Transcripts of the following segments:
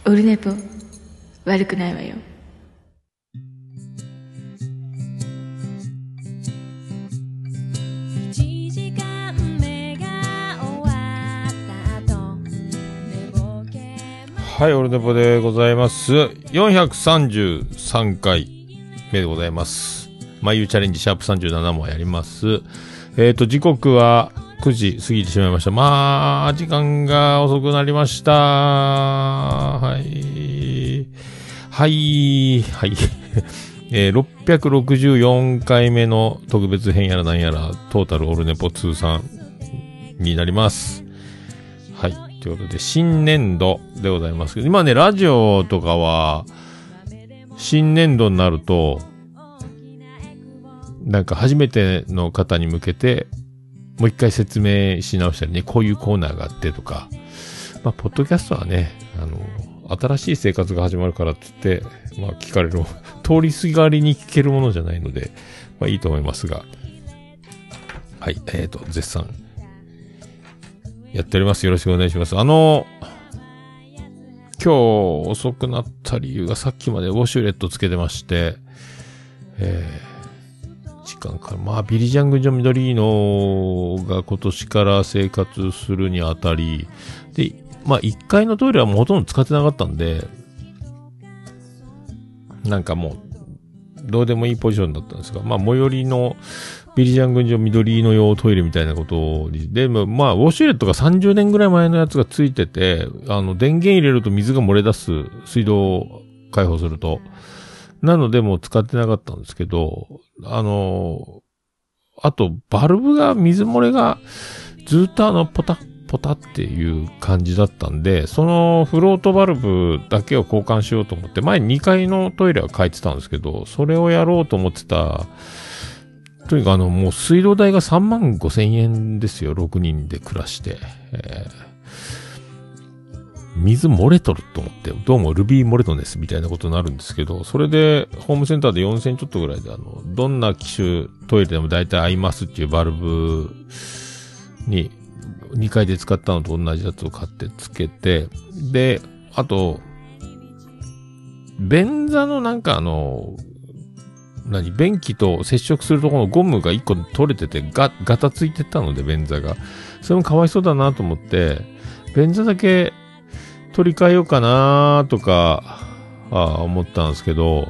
オルネポ悪くないわよ。 はい、オルネポでございます。433回目でございます。眉チャレンジシャープ37もやります。時刻は9時過ぎてしまいました。まあ、時間が遅くなりました。はい。はい。はい。664回目の特別編やらなんやら、トータルオルネポ通算になります。はい。ということで、新年度でございますけど、今ね、ラジオとかは、新年度になると、なんか初めての方に向けて、もう一回説明し直したりね、こういうコーナーがあってとか、まあ、ポッドキャストはね、新しい生活が始まるからって言って、まあ、聞かれる、通りすがりに聞けるものじゃないので、まあ、いいと思いますが、はい、絶賛、やっております。よろしくお願いします。今日遅くなった理由がさっきまでウォシュレットつけてまして、時間から、まあ、ビリジャング・ジョ・ミドリーノが今年から生活するにあたり、で、まあ、1階のトイレはもうほとんど使ってなかったんで、なんかもう、どうでもいいポジションだったんですが、まあ、最寄りのビリジャング・ジョ・ミドリーノ用トイレみたいなことで、まあ、ウォシュレットが30年ぐらい前のやつがついてて、電源入れると水が漏れ出す、水道を開放すると。なのでもう使ってなかったんですけど、あと、バルブが、水漏れが、ずっとポタっていう感じだったんで、そのフロートバルブだけを交換しようと思って、前2階のトイレは変えてたんですけど、それをやろうと思ってた、とにかくもう水道代が35,000円ですよ、6人で暮らして。水漏れとると思って、どうもルビー漏れとんですみたいなことになるんですけど、それでホームセンターで4000ちょっとぐらいでどんな機種トイレでも大体合いますっていうバルブに2階で使ったのと同じやつを買ってつけて、で、あと、便座のなんか便器と接触するところのゴムが1個取れててガタついてったので、便座が。それもかわいそうだなと思って、便座だけ取り替えようかなとか、思ったんですけど、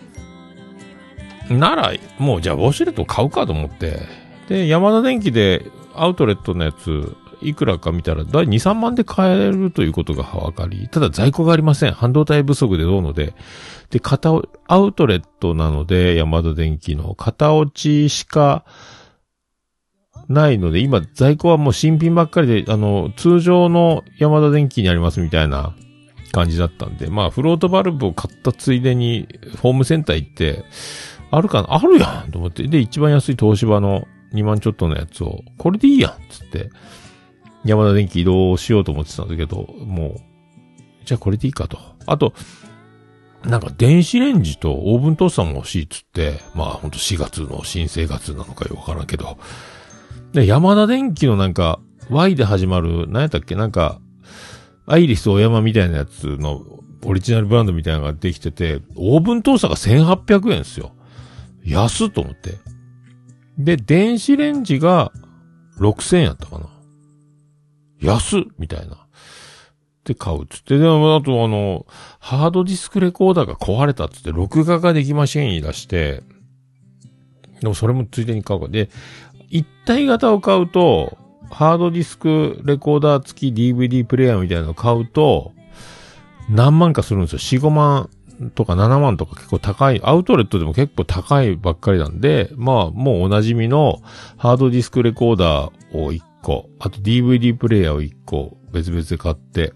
なら、もうじゃあウォシュレット買うかと思って、で、ヤマダ電機でアウトレットのやつ、いくらか見たら、だい2、3万で買えるということが分かり、ただ在庫がありません。半導体不足でどうので、で、アウトレットなので、ヤマダ電機の型落ちしかないので、今在庫はもう新品ばっかりで、通常のヤマダ電機にありますみたいな感じだったんで、まあ、フロートバルブを買ったついでに、ホームセンター行って、あるかなあるやんと思って、で、一番安い東芝の2万ちょっとのやつを、これでいいやんつって、ヤマダ電機移動しようと思ってたんだけど、もう、じゃあこれでいいかと。あと、なんか電子レンジとオーブントースターも欲しいっつって、まあほんと4月の新生活なのかよくわからんけど。で、ヤマダ電機のなんか、Y で始まる、何やったっけなんか、アイリスオーヤマみたいなやつのオリジナルブランドみたいなのができてて、オーブントースターが1800円ですよ。安っと思って。で、電子レンジが6000円やったかな。安っみたいな。で、買うっつって。でも、あとハードディスクレコーダーが壊れたっつって、録画ができません言い出して、でもそれもついでに買うから。で、一体型を買うと、ハードディスクレコーダー付き DVD プレイヤーみたいなのを買うと、何万かするんですよ。4、5万とか7万とか結構高い。アウトレットでも結構高いばっかりなんで、まあ、もうおなじみのハードディスクレコーダーを1個、あと DVD プレイヤーを1個別々で買って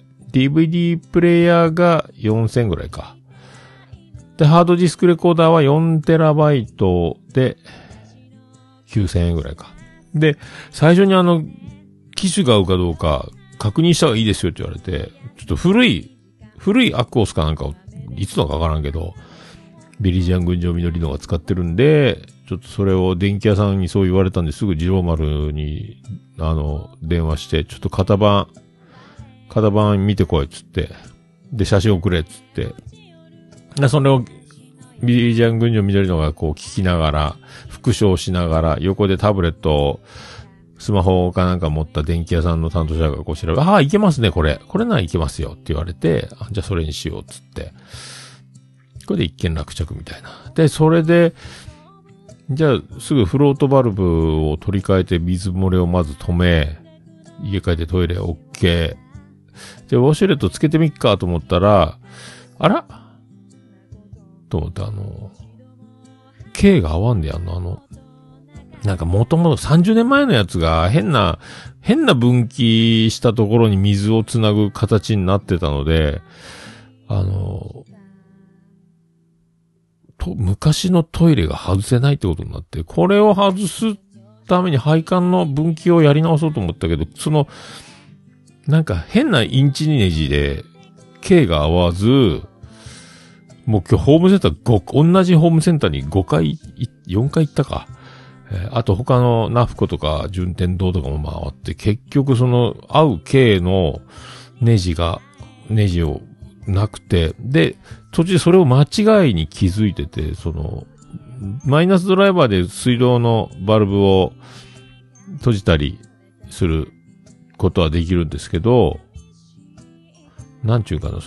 、DVD プレイヤーが4000ぐらいか。で、ハードディスクレコーダーは 4TB で9000円ぐらいか。で、最初に機種が合うかどうか確認した方がいいですよって言われて、ちょっと古いアクオスかなんかを、いつのかわからんけど、ビリジャン群青緑のが使ってるんで、ちょっとそれを電気屋さんにそう言われたんで、すぐ二郎丸に、電話して、ちょっと型番見てこいっつって。 で、写真送れっつって。で、それを、ビリジャン群青緑のがこう聞きながら、復唱しながら、横でタブレットを、スマホかなんか持った電気屋さんの担当者がこう調べ、ああ、いけますね、これ。これならいけますよって言われて、じゃあそれにしようっつって。これで一件落着みたいな。で、それで、じゃあすぐフロートバルブを取り替えて水漏れをまず止め、家帰ってトイレ OK。で、ウォシュレットつけてみっかと思ったら、あらと思ってK が合わんでやんのなんかもともと30年前のやつが変な分岐したところに水をつなぐ形になってたので、昔のトイレが外せないってことになって、これを外すために配管の分岐をやり直そうと思ったけど、なんか変なインチネジで K が合わず、もう今日ホームセンター同じホームセンターに4回行ったか。あと他のナフコとか順天堂とかも回って、結局合う K のネジをなくて、で、途中でそれを間違いに気づいてて、マイナスドライバーで水道のバルブを閉じたりすることはできるんですけど、なんちゅうかな、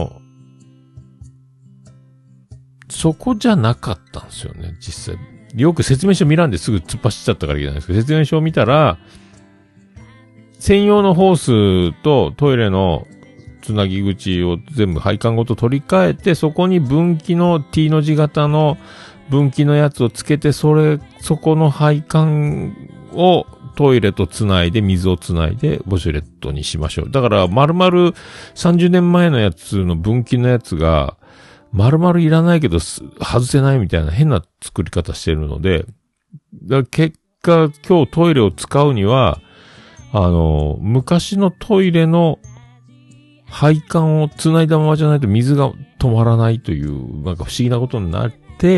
そこじゃなかったんですよね、実際。よく説明書見らんですぐ突っ走っちゃったからいけないんですけど、説明書を見たら、専用のホースとトイレのつなぎ口を全部配管ごと取り替えて、そこに分岐の T の字型の分岐のやつをつけて、そこの配管をトイレとつないで、水をつないで、ウォシュレットにしましょう。だから、丸々30年前のやつの分岐のやつが、丸々いらないけど、外せないみたいな変な作り方してるので、結果、今日トイレを使うには、昔のトイレの配管を繋いだままじゃないと水が止まらないという、なんか不思議なことになって、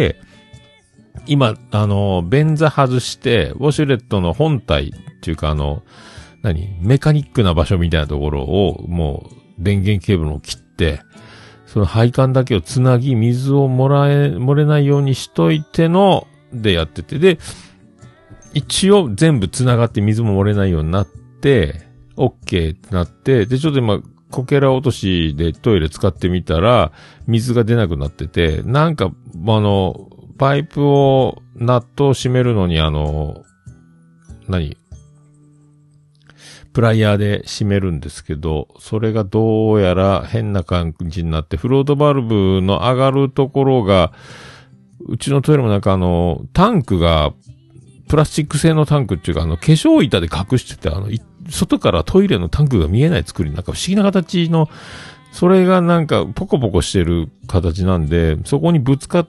今、便座外して、ウォシュレットの本体っていうかメカニックな場所みたいなところを、もう、電源ケーブルを切って、その配管だけをつなぎ、水を漏れないようにしといてでやってて、で、一応全部つながって水も漏れないようになって、OK ってなって、で、ちょっと今、こけら落としでトイレ使ってみたら、水が出なくなってて、なんか、パイプを、ナットを閉めるのにプライヤーで閉めるんですけど、それがどうやら変な感じになって、フロートバルブの上がるところが、うちのトイレもなんかタンクが、プラスチック製のタンクっていうか、化粧板で隠してて、外からトイレのタンクが見えない作り、なんか不思議な形の、それがなんかポコポコしてる形なんで、そこにぶつかって、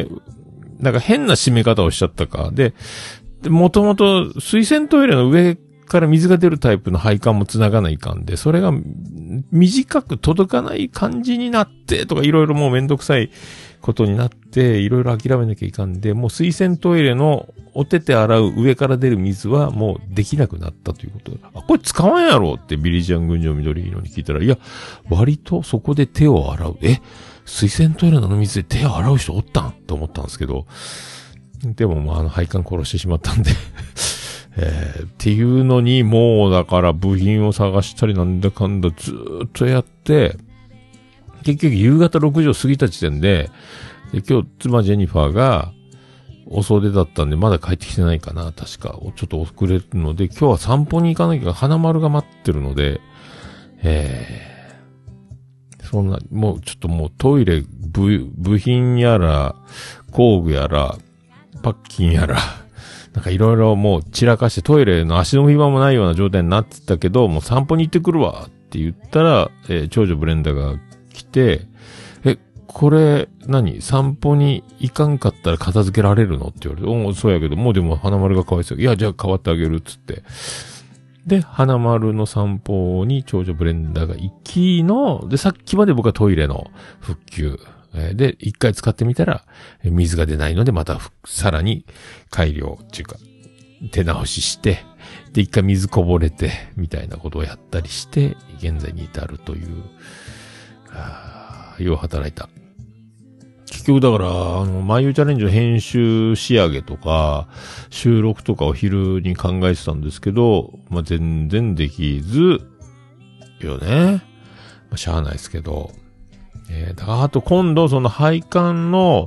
なんか変な締め方をしちゃったか。で、もともと水洗トイレの上から水が出るタイプの配管も繋がないかんで、それが短く届かない感じになってとかいろいろもうめんどくさいことになって、いろいろ諦めなきゃいかんで、もう水洗トイレのお手手洗う上から出る水はもうできなくなったということで、これ使わんやろってビリジャン群青緑色に聞いたら、いや、割とそこで手を洗う。水洗トイレの水で手を洗う人おったんと思ったんですけど、でも配管殺してしまったんで、っていうのに、もうだから部品を探したりなんだかんだずーっとやって、結局夕方6時を過ぎた時点で、今日妻ジェニファーが遅出だったんでまだ帰ってきてないかな、確か。ちょっと遅れるので、今日は散歩に行かなきゃ花丸が待ってるので、そんな、もうちょっともうトイレ、部品やら、工具やら、パッキンやら、なんかいろいろもう散らかしてトイレの足の踏み場もないような状態になってたけど、もう散歩に行ってくるわって言ったら、長女ブレンダが来て、これ散歩に行かんかったら片付けられるのって言われて、そうやけど、もうでも花丸がかわいそう。いや、じゃあ代わってあげるっつって。で、花丸の散歩に長女ブレンダが行きで、さっきまで僕はトイレの復旧。で、一回使ってみたら、水が出ないので、またさらに改良っていうか、手直しして、で、一回水こぼれて、みたいなことをやったりして、現在に至るという、 よう働いた。結局だから、マイユーチャレンジの編集仕上げとか、収録とかを昼に考えてたんですけど、まあ、全然できず、よね。まあ、しゃあないですけど。だからあと今度その配管の、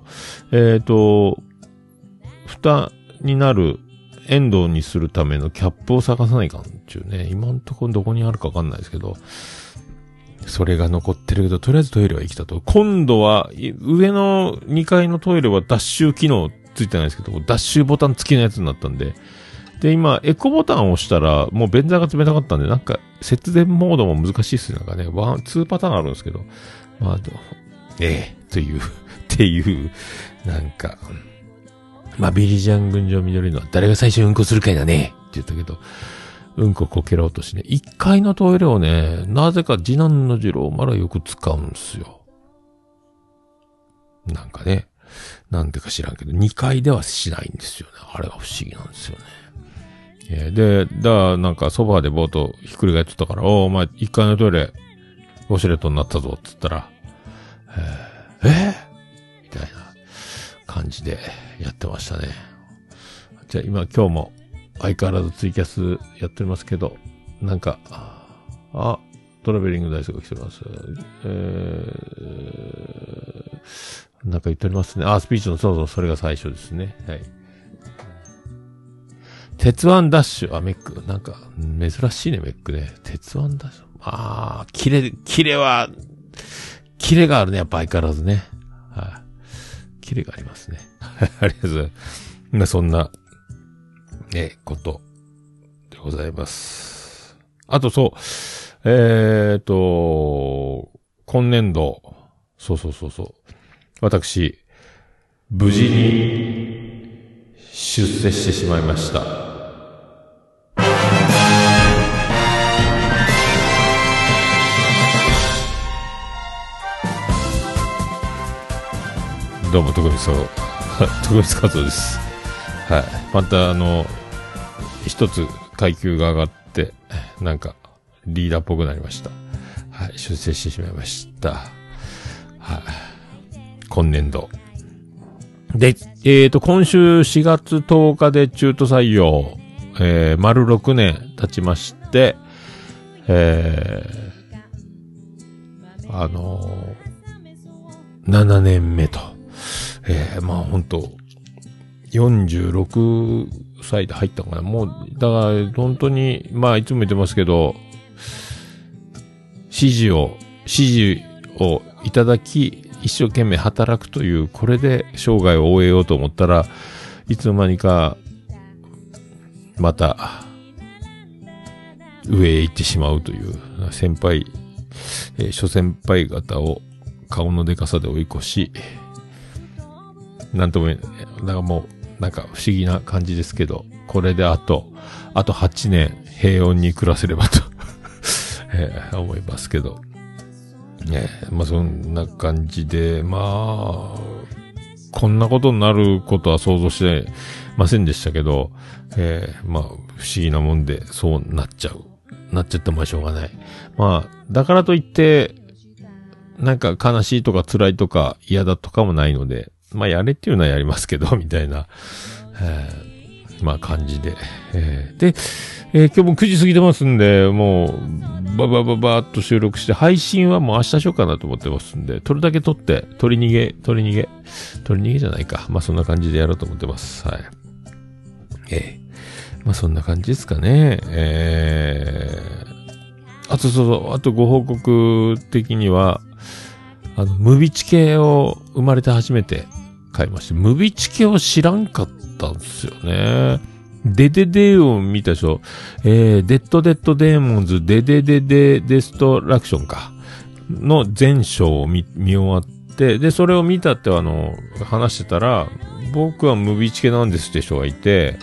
蓋になるエンドにするためのキャップを探さないかんっていうね。今んところどこにあるかわかんないですけど、それが残ってるけど、とりあえずトイレは生きたと。今度は、上の2階のトイレはダッシュ機能ついてないですけど、ダッシュボタン付きのやつになったんで、で、今、エコボタンを押したら、もう便座が冷たかったんで、なんか、節電モードも難しいっすね。なんかね、2パターンあるんですけど、まあ、という、っていう、なんか、まあ、ビリジャン群青緑の誰が最初にうんこするかいだねって言ったけど、うんここけろうとしてね、1階のトイレをね、なぜか次男の次郎まだよく使うんですよ。なんかね、なんでか知らんけど、2階ではしないんですよね。あれが不思議なんですよね。で、なんかソファーでボートひっくり返ってたから、お前1階のトイレ、ウォシュレットになったぞって言ったら、みたいな感じでやってましたね。じゃあ今日も相変わらずツイキャスやっておりますけど、なんか、トラベリングダイスが来てます。なんか言っておりますね。スピーチのそうそれが最初ですね。はい。鉄腕ダッシュ、メック。なんか、珍しいね、メックね。鉄腕ダッシュ。キレがあるね、やっぱ相変わらずね。はい。キレがありますね。ありがとうございます。そんな、ことでございます。あとそう、今年度、そう。私、無事に出世してしまいました。どうも、徳光和夫です。はい。また一つ階級が上がって、なんか、リーダーっぽくなりました。はい。出世してしまいました。はい。今年度。で、今週4月10日で中途採用、丸6年経ちまして、7年目と。まあ本当46歳で入ったのかな。もう、だから本当に、まあいつも言ってますけど、指示をいただき、一生懸命働くという、これで生涯を終えようと思ったら、いつの間にか、また、上へ行ってしまうという、先輩、諸先輩方を顔のでかさで追い越し、なんとも言えない。だからもう、なんか不思議な感じですけど、これであと8年平穏に暮らせればと、思いますけど。まあそんな感じで、まあ、こんなことになることは想像してませんでしたけど、まあ不思議なもんでそうなっちゃってもしょうがない。まあ、だからといって、なんか悲しいとか辛いとか嫌だとかもないので、まあやれっていうのはやりますけど、みたいな、まあ感じで。で、今日も9時過ぎてますんで、もう、バーっと収録して、配信はもう明日しようかなと思ってますんで、撮るだけ撮って、取り逃げじゃないか。まあそんな感じでやろうと思ってます。はい。まあそんな感じですかね。あとご報告的には、ムビチケを生まれて初めて買いまして、ムビチケを知らんかったんですよね。デを見たでしょ。デッドデーモンズ、デストラクションか。の全章を見終わって、で、それを見たって話してたら、僕はムビチケなんですって人がいて、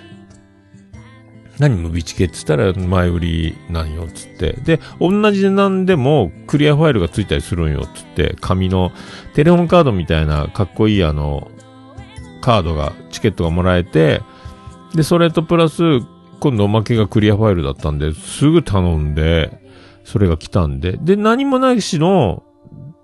何ムビチケって言ったら前売りなんよっつって。で、同じ値段でもクリアファイルがついたりするんよっつって、紙のテレホンカードみたいなかっこいいカードが、チケットがもらえて、で、それとプラス、今度おまけがクリアファイルだったんで、すぐ頼んで、それが来たんで、で、何もないしの、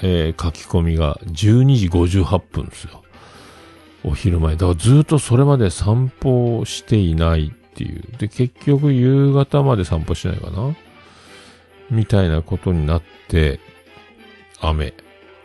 書き込みが12時58分ですよ。お昼前。だからずっとそれまで散歩をしていないっていう。で、結局夕方まで散歩しないかなみたいなことになって、雨。で、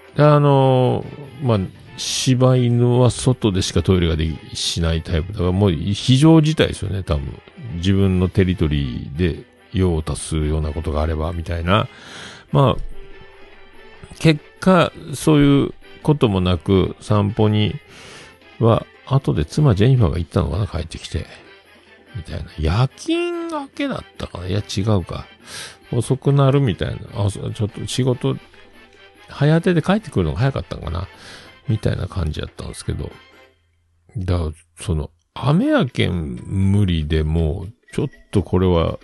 柴犬は外でしかトイレがしないタイプだから、もう非常事態ですよね、多分。自分のテリトリーで用を足すようなことがあれば、みたいな。まあ、結果、そういうこともなく、散歩には、後で妻ジェニファーが行ったのかな、帰ってきて。みたいな。夜勤明けだったかな。いや、違うか。遅くなるみたいな。ちょっと仕事、早手で帰ってくるのが早かったのかな。みたいな感じやったんですけど。だから、雨やけん無理でもう、ちょっとこれは、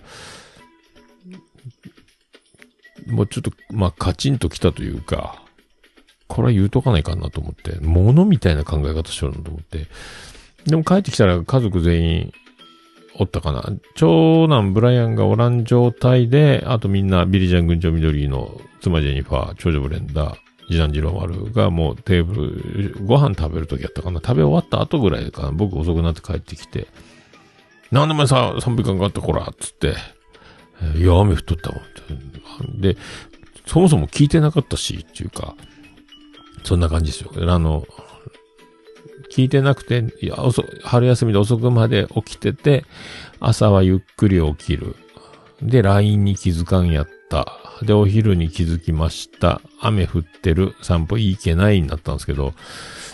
もうちょっと、カチンときたというか、これは言うとかないかなと思って、物みたいな考え方しようなと思って。でも帰ってきたら家族全員おったかな。長男ブライアンがおらん状態で、あとみんなビリジャン群青緑の妻ジェニファー、長女ブレンダー、次男次郎丸がもうテーブル、ご飯食べるときやったかな。食べ終わった後ぐらいかな。僕遅くなって帰ってきて、なんでもさ、3分間かかったこら、つって、いや、雨降っとったもん。で、そもそも聞いてなかったし、っていうか、そんな感じですよ。聞いてなくて、いや、春休みで遅くまで起きてて、朝はゆっくり起きる。で、LINE に気づかんやった。で、お昼に気づきました。雨降ってる。散歩いけないになったんですけど、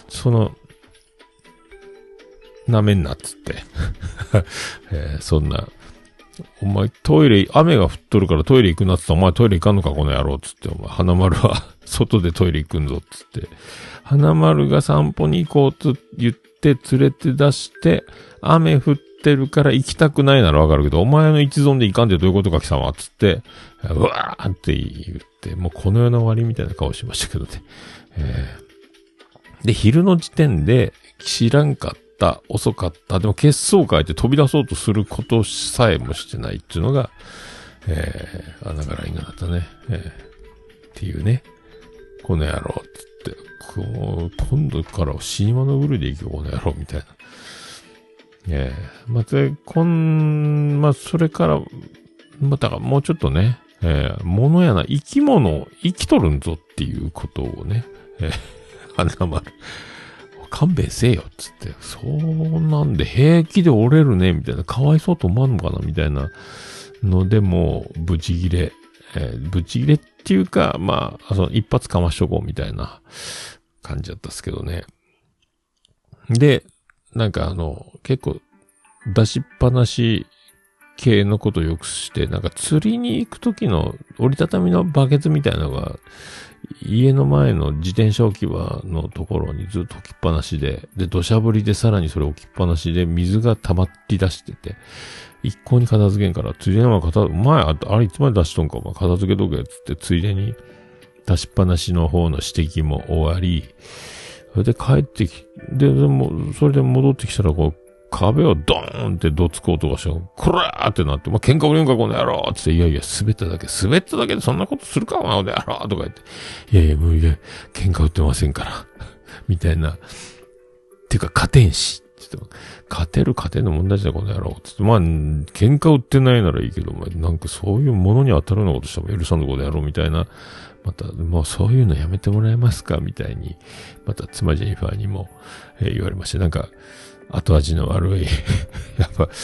なめんなっつって。そんな、お前トイレ、雨が降っとるからトイレ行くなっつったら、お前トイレ行かんのかこの野郎っつって、お前花丸は外でトイレ行くんぞっつって。花丸が散歩に行こうと言って連れて出して、雨降ってるから行きたくないならわかるけど、お前の一存で行かんってどういうことか貴様っつって、うわーって言って、もうこの世の終わりみたいな顔しましたけどね。で、昼の時点で知らんかった、遅かった、でも血相変えて飛び出そうとすることさえもしてないっていうのが、だからいいんだったね。っていうね。この野郎っつって、今度から死に物狂いで行くよ、この野郎みたいな。それから、だからもうちょっとね、物やな、生き物、生きとるんぞっていうことをね、花丸、勘弁せえよ、つって、そうなんで平気で折れるね、みたいな、かわいそうと思わんのかな、みたいなので、もう、ブチギレっていうか、一発かましとこう、みたいな感じだったっすけどね。で、なんか結構、出しっぱなし系のことをよくして、なんか釣りに行くときの折りたたみのバケツみたいなのが、家の前の自転車置き場のところにずっと置きっぱなしで、土砂降りでさらにそれ置きっぱなしで水が溜まり出してて、一向に片付けんから、ついでにあれいつまで出しとんか、片付けとけっつって、ついでに出しっぱなしの方の指摘も終わり、それで帰ってそれで戻ってきたら壁をドーンってどつく音がして、こらーってなって、喧嘩売れんかこの野郎って言って、いや、滑っただけでそんなことするかこの野郎とか言って、いや、もう喧嘩売ってませんから。みたいな。ていうか、勝てんし。勝てんの問題じゃこの野郎つって、喧嘩売ってないならいいけど、なんかそういうものに当たるようなことしても許さんのこの野郎みたいな。また、もうそういうのやめてもらえますかみたいに、また妻ジェニファーにも、言われまして、なんか、後味の悪い、やっぱ、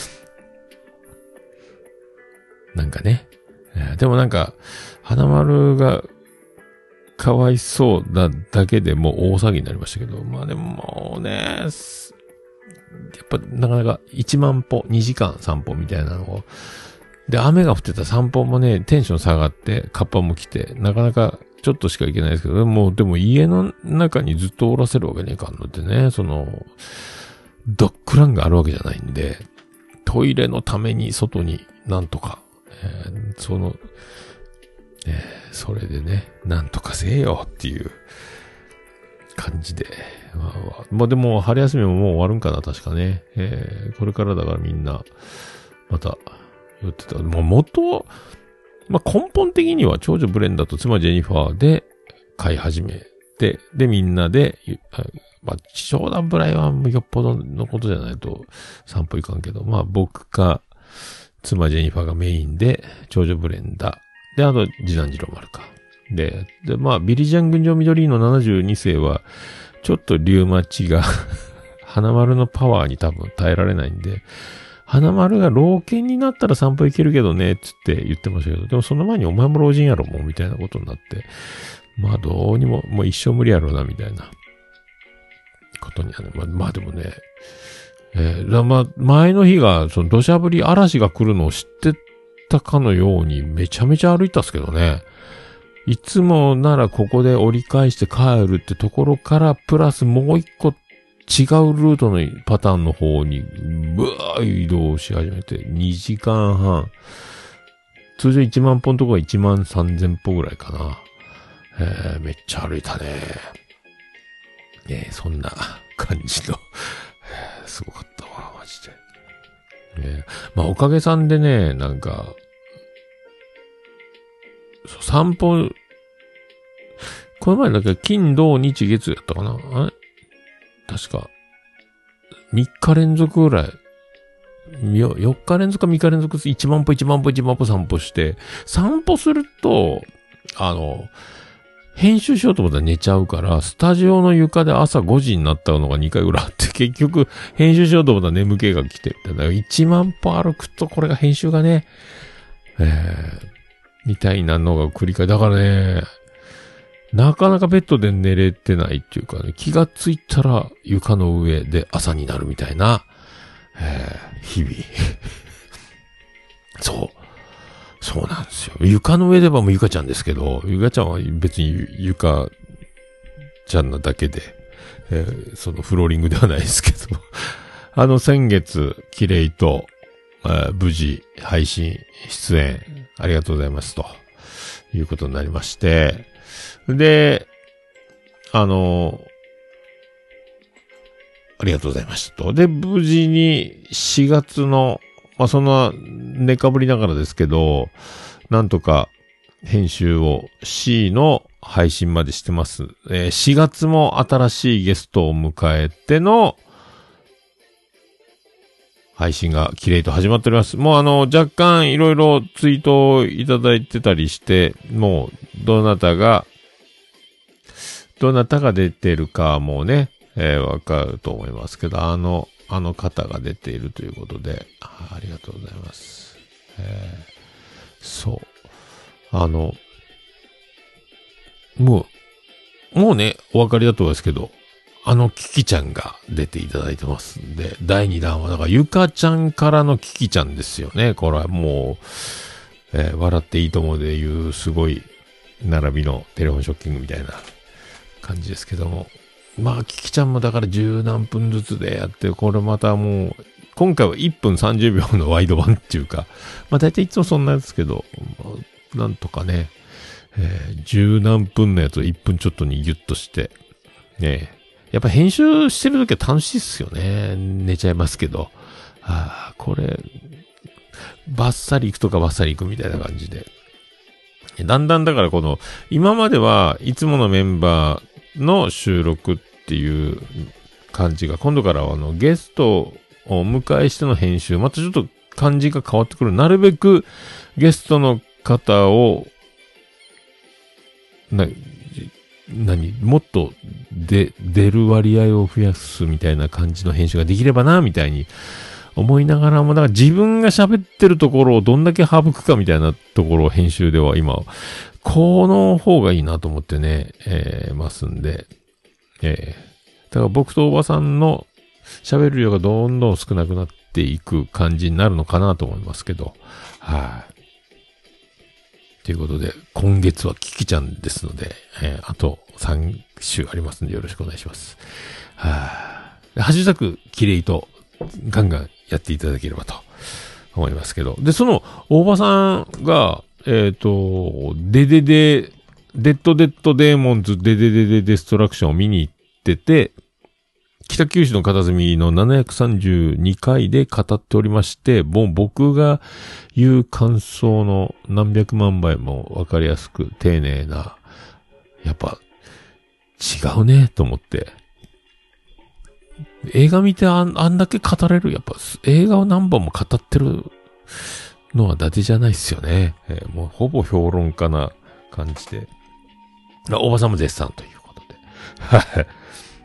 なんかね。でもなんか、花丸が、かわいそうなだけでもう大騒ぎになりましたけど、でももうね、やっぱなかなか1万歩、2時間散歩みたいなのを、で、雨が降ってた散歩もね、テンション下がって、カッパも来て、なかなかちょっとしか行けないですけど、でも家の中にずっとおらせるわけにいかんのでね、ドッグランがあるわけじゃないんで、トイレのために外になんとか、それでね、なんとかせえよっていう感じで。でも春休みももう終わるんかな、確かね。これからだからみんな、また、寄ってた。根本的には長女ブレンダと妻ジェニファーで、 買い始めて、で、みんなで、まあ、長男ブライはよっぽどのことじゃないと散歩いかんけど、まあ僕か、妻ジェニファーがメインで、長女ブレンダー。で、あと、次男次郎丸か。で、まあ、ビリジャン群青緑の72世は、ちょっとリュウマチが、花丸のパワーに多分耐えられないんで、花丸が老犬になったら散歩行けるけどね、つって言ってましたけど、でもその前にお前も老人やろも、みたいなことになって、まあどうにも、もう一生無理やろな、みたいなことにはね、まあでもね、まあ、前の日が、その土砂降り嵐が来るのを知ってたかのようにめちゃめちゃ歩いたっすけどね。いつもならここで折り返して帰るってところから、プラスもう一個違うルートのパターンの方に、ブワー移動し始めて、2時間半。通常1万歩のところが1万3000歩ぐらいかな。めっちゃ歩いたね。そんな感じの、すごかったわ、マジで。まあおかげさんでね、なんか、散歩、この前だけ金土日月やったかな、確か、3日連続ぐらい、4日連続か3日連続1万歩散歩して、散歩すると、編集しようと思ったら寝ちゃうから、スタジオの床で朝5時になったのが2回ぐらいあって、結局、編集しようと思ったら眠気が来て、だから1万歩歩くと、これが編集がね、みたいなのが繰り返し、だからね、なかなかベッドで寝れてないっていうかね、気がついたら床の上で朝になるみたいな、日々。そうなんですよ。床の上ではもうゆかちゃんですけど、ゆかちゃんは別にゆかちゃんなだけで、そのフローリングではないですけど、先月、キレイと、無事、配信、出演、ありがとうございますと、いうことになりまして、で、ありがとうございましたと。で、無事に4月の、まあ、そんな、寝かぶりながらですけど、なんとか編集を C の配信までしてます。4月も新しいゲストを迎えての配信がキレイと始まっております。もう若干いろいろツイートをいただいてたりして、もうどなたが出てるかもね、わかると思いますけど、あの方が出ているということで、ありがとうございます。そう。もうね、お分かりだと思いますけど、キキちゃんが出ていただいてますんで、第2弾は、だから、ゆかちゃんからのキキちゃんですよね。これはもう、笑っていいともでいう、すごい、並びのテレフォンショッキングみたいな感じですけども。まあ、キキちゃんもだから10何分ずつでやって、これまたもう、今回は1分30秒のワイド版っていうか、まあ大体いつもそんなんですけど、なんとかね、10何分のやつを1分ちょっとにギュッとして、ね、やっぱ編集してるときは楽しいっすよね。寝ちゃいますけど。これ、バッサリ行くとかバッサリ行くみたいな感じで。だんだんだからこの、今まではいつものメンバーの収録っていう感じが、今度からはゲストをお迎えしての編集、またちょっと感じが変わってくる。なるべくゲストの方を、もっと出る割合を増やすみたいな感じの編集ができればな、みたいに思いながらも、だから自分が喋ってるところをどんだけ省くかみたいなところを編集では今、この方がいいなと思ってね、ますんで、だから僕とおばさんの喋る量がどんどん少なくなっていく感じになるのかなと思いますけど、はい。ということで、今月はキキちゃんですので、あと3週ありますんでよろしくお願いします。ハッシュタグキレイとガンガンやっていただければと思いますけど。で、その大場さんが、デッドデーモンズデストラクションを見に行ってて、北九州の片隅の732回で語っておりまして、もう僕が言う感想の何百万倍もわかりやすく丁寧な、やっぱ違うね、と思って。映画見てあんだけ語れる、やっぱ映画を何本も語ってるのは伊達じゃないっすよね。もうほぼ評論家な感じで。おばさんも絶賛ということで。はい。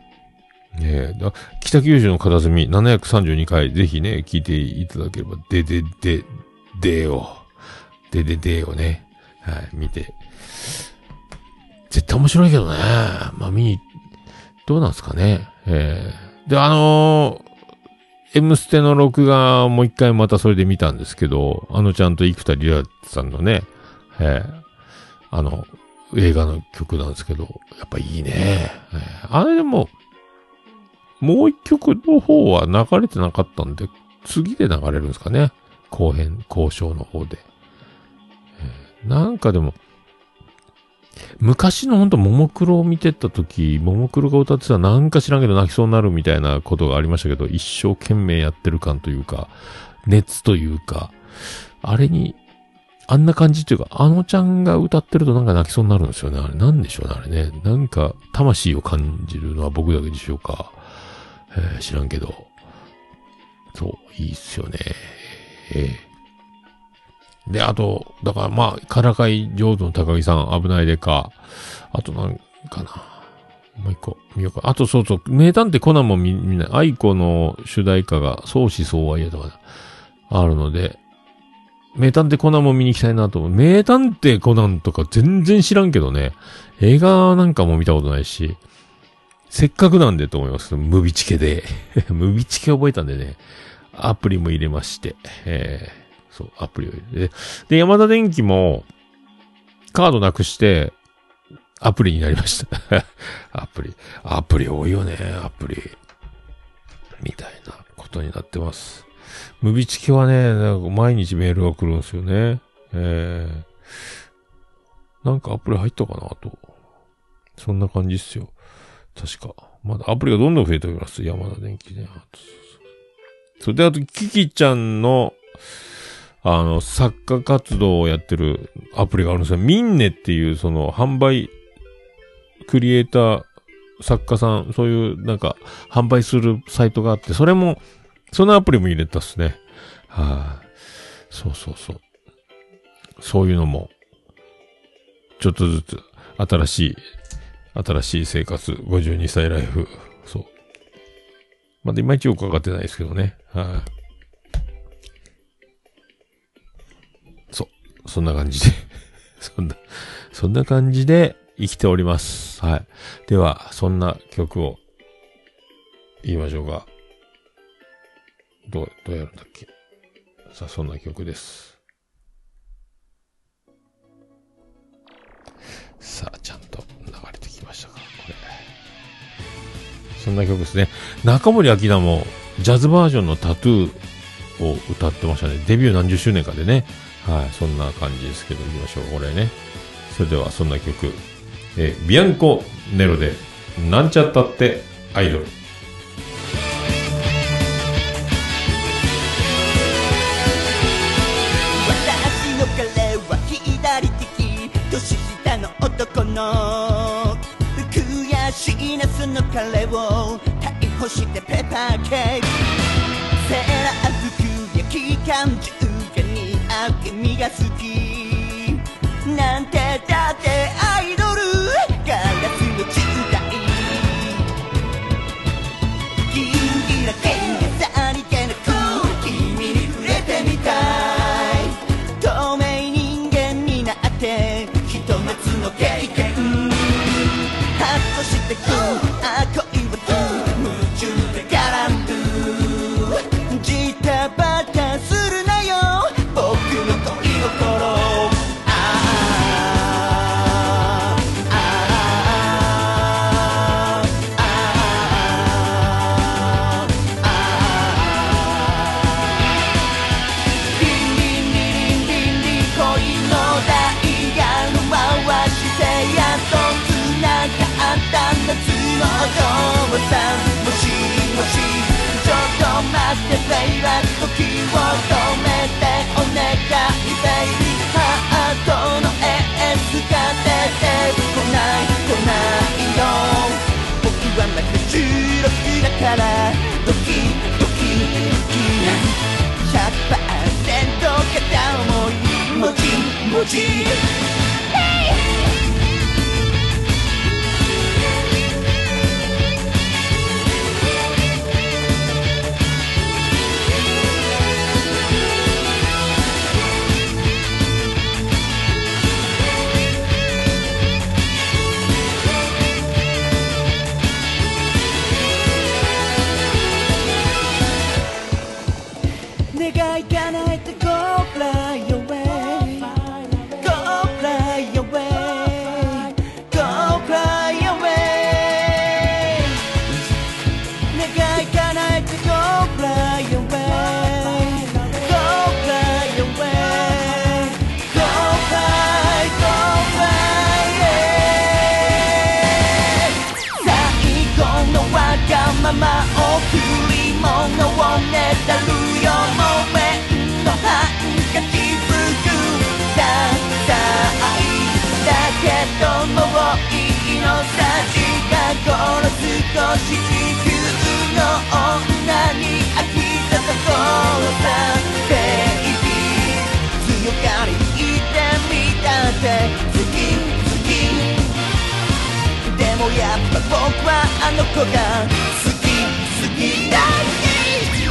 北九州の片隅732回、ぜひね、聞いていただければ、でをね、はい、見て。絶対面白いけどね。まあ、どうなんすかね。で、M ステの録画もう一回またそれで見たんですけど、ちゃんと生田リラさんのね、映画の曲なんですけど、やっぱいいね。あれでも、もう一曲の方は流れてなかったんで、次で流れるんですかね。後章の方で。なんかでも、昔のほんとももクロを見てた時、ももクロが歌ってたなんか知らんけど泣きそうになるみたいなことがありましたけど、一生懸命やってる感というか、熱というか、あれに、あんな感じというか、ちゃんが歌ってるとなんか泣きそうになるんですよね。あれなんでしょうね、あれね。なんか、魂を感じるのは僕だけでしょうか。知らんけど。そう、いいっすよね。で、あと、だからまあ、からかい上手の高木さん、危ないでか。あとなんかな。もう一個、見ようか。あとそうそう、名探偵コナンも見ない。愛子の主題歌が、相思相愛やとか、あるので、名探偵コナンも見に行きたいなと思う。名探偵コナンとか全然知らんけどね。映画なんかも見たことないし、せっかくなんでと思います。ムビチケで。ムビチケ覚えたんでね、アプリも入れまして、そう、アプリを入れて。で、ヤマダ電機も、カードなくして、アプリになりました。アプリ多いよね、アプリ。みたいなことになってます。ムビチケはね、なんか毎日メールが来るんですよね。なんかアプリ入ったかなと。そんな感じっすよ。確か。まだアプリがどんどん増えております。ヤマダ電機ね。それで、あと、キキちゃんの、作家活動をやってるアプリがあるんですよ。ミンネっていう、その、販売、クリエイター、作家さん、そういう、なんか、販売するサイトがあって、それも、そのアプリも入れたっすね。はい、そう。そういうのも、ちょっとずつ、新しい生活、52歳ライフ、そう。まだいまいちよくわかってないですけどね。はい、そんな感じでそんな感じで生きております。はい。では、そんな曲を言いましょうか。どうやるんだっけ。さあ、そんな曲です。さあ、ちゃんと流れてきましたか、これ。そんな曲ですね。中森明菜もジャズバージョンのタトゥーを歌ってましたね。デビュー何十周年かでね。はい、そんな感じですけど、行きましょう、これね。それでは、そんな曲。ビアンコ・ネロで、なんちゃったってアイドル。 私の彼は左利き、年下の男の悔しいなその彼を逮捕してペッパーケーキ、セーラー服や機関銃が似合う君が好きなんてだってアイドルガラスの時代、ギンギラケンがさりげなく君に触れてみたい、透明人間になってひと夏の経験ハッとしてくあ恋は夢中で絡むジタバタするなよ僕の恋心文字願い叶えて Go fly away Go fly away Go fly away 願い叶えて Go fly away Go fly away Go fly Go fly away 最後のわがまま贈り物をねだるよもういいのさ近頃少し地球の女に飽きたところさ Baby 強がり言ってみたって好き好きでもやっぱ僕はあの子が好き好き大好き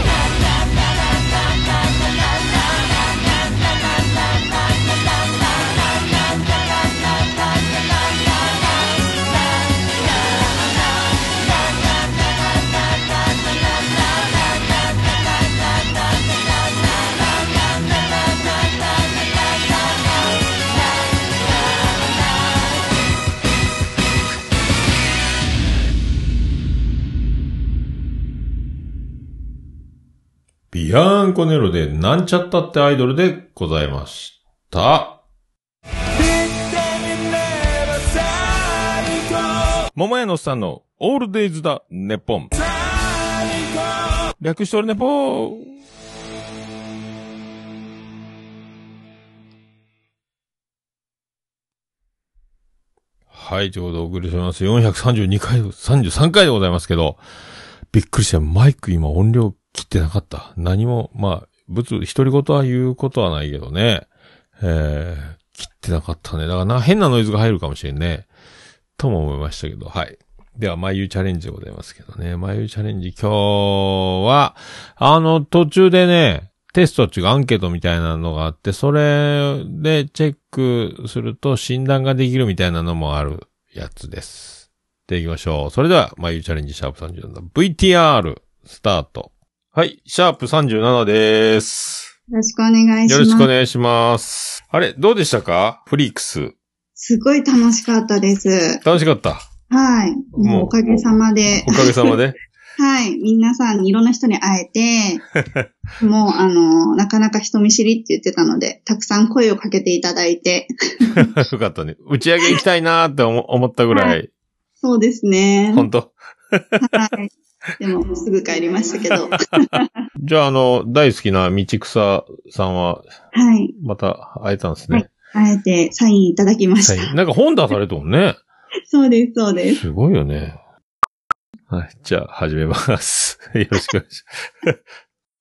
ビアンコネロでなんちゃったってアイドルでございました。桃屋のおっさんのオールデイズだネポン。略しておるネポン。はい、ちょうどお送りします。432回、33回でございますけど、びっくりした。マイク今音量切ってなかった。何も、まあ、独り言は言うことはないけどね。切ってなかったね。だから変なノイズが入るかもしれんね。とも思いましたけど、はい。では、眉チャレンジでございますけどね。眉チャレンジ、今日は、途中でね、テストっていうかアンケートみたいなのがあって、それでチェックすると診断ができるみたいなのもあるやつです。で、行きましょう。それでは、眉チャレンジシャープ37。VTR、スタート。はい、シャープ37でーす。 よろしくお願いします。 よろしくお願いします。あれ、どうでしたか？フリークス。 すごい楽しかったです。 楽しかった。 はい。もうおかげさまで。 おかげさまで。 はい。皆さんにいろんな人に会えて、もうなかなか人見知りって言ってたので、たくさん声をかけていただいて。 よかったね。打ち上げ行きたいなーって思ったぐらい。はい、 そうですね。 本当。 はい。でも、すぐ帰りましたけど。 じゃあ、大好きな道草さんは、はい。また会えたんですね。 はい。会えて、サインいただきました。 なんか本出されたもんね。 そうです、そうです。 すごいよね。はい。じゃあ、始めます。よろしくお願いします。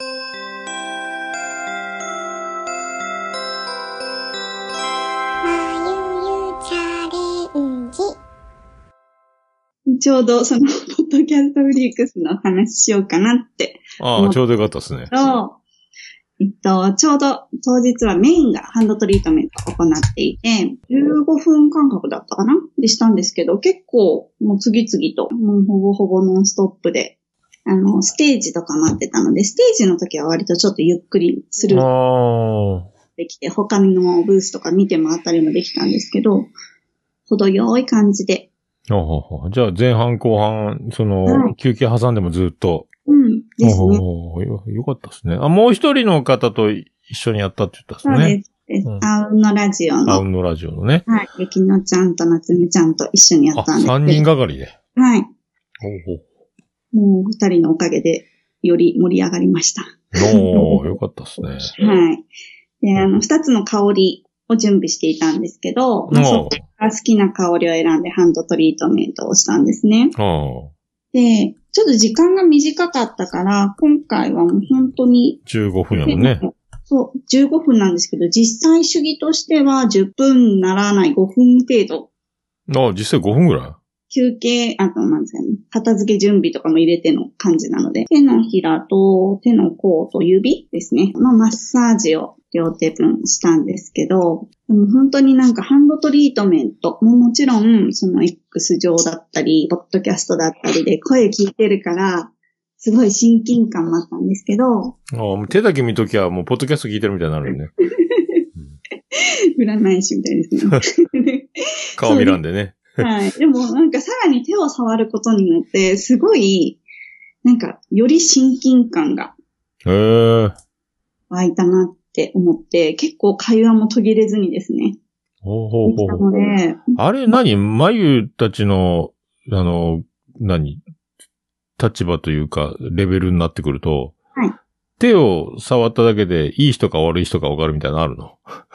ちょうどポッドキャストフリークスの話しようかなって。 ああ、ちょうどよかったですね。 ちょうど当日はメインがハンドトリートメントを行っていて、15分間隔だったかなでしたんですけど、結構もう次々と、もうほぼほぼノンストップで、ステージとか待ってたので、ステージの時は割とちょっとゆっくりする。できて、他のブースとか見て回ったりもできたんですけど、程よい感じで。 じゃあ前半後半、休憩挟んでもずっと。 うんですね。 よかったですね。もう一人の方と一緒にやったって言ったんですね。 そうです。あうんのラジオの。 あうんのラジオのね。 はい。ゆきのちゃんとなつみちゃんと一緒にやったんですけど。 3人がかりで。 はい。もう二人のおかげで、より盛り上がりました。 よかったですね。 はい。で、二つの香りを準備していたんですけど、そこが好きな香りを選んでハンドトリートメントをしたんですね。で、ちょっと時間が短かったから、今回はもう本当に。 15分やもんね。 そう、15分なんですけど、実際主義としては10分ならない5分程度。 あ、実際5分ぐらい？ 休憩、あとなんですかね、片付け準備とかも入れての感じなので、手のひらと手の甲と指ですね、のマッサージを両手分したんですけど、でも本当になんかハンドトリートメントももちろん、その X 上だったり、ポッドキャストだったりで声聞いてるから、すごい親近感もあったんですけど。 あ、手だけ見ときゃもうポッドキャスト聞いてるみたいになるよね。 占い師みたいですね。 顔見らんでね。 はい。でもなんかさらに手を触ることによって、すごい、なんかより親近感が湧いたなって思って、結構会話も途切れずにですね。 ほうほうほう。 できたので、 あれまゆたちの、立場というか、レベルになってくると、 はい。 手を触っただけで、いい人か悪い人か分かるみたいなのあるの？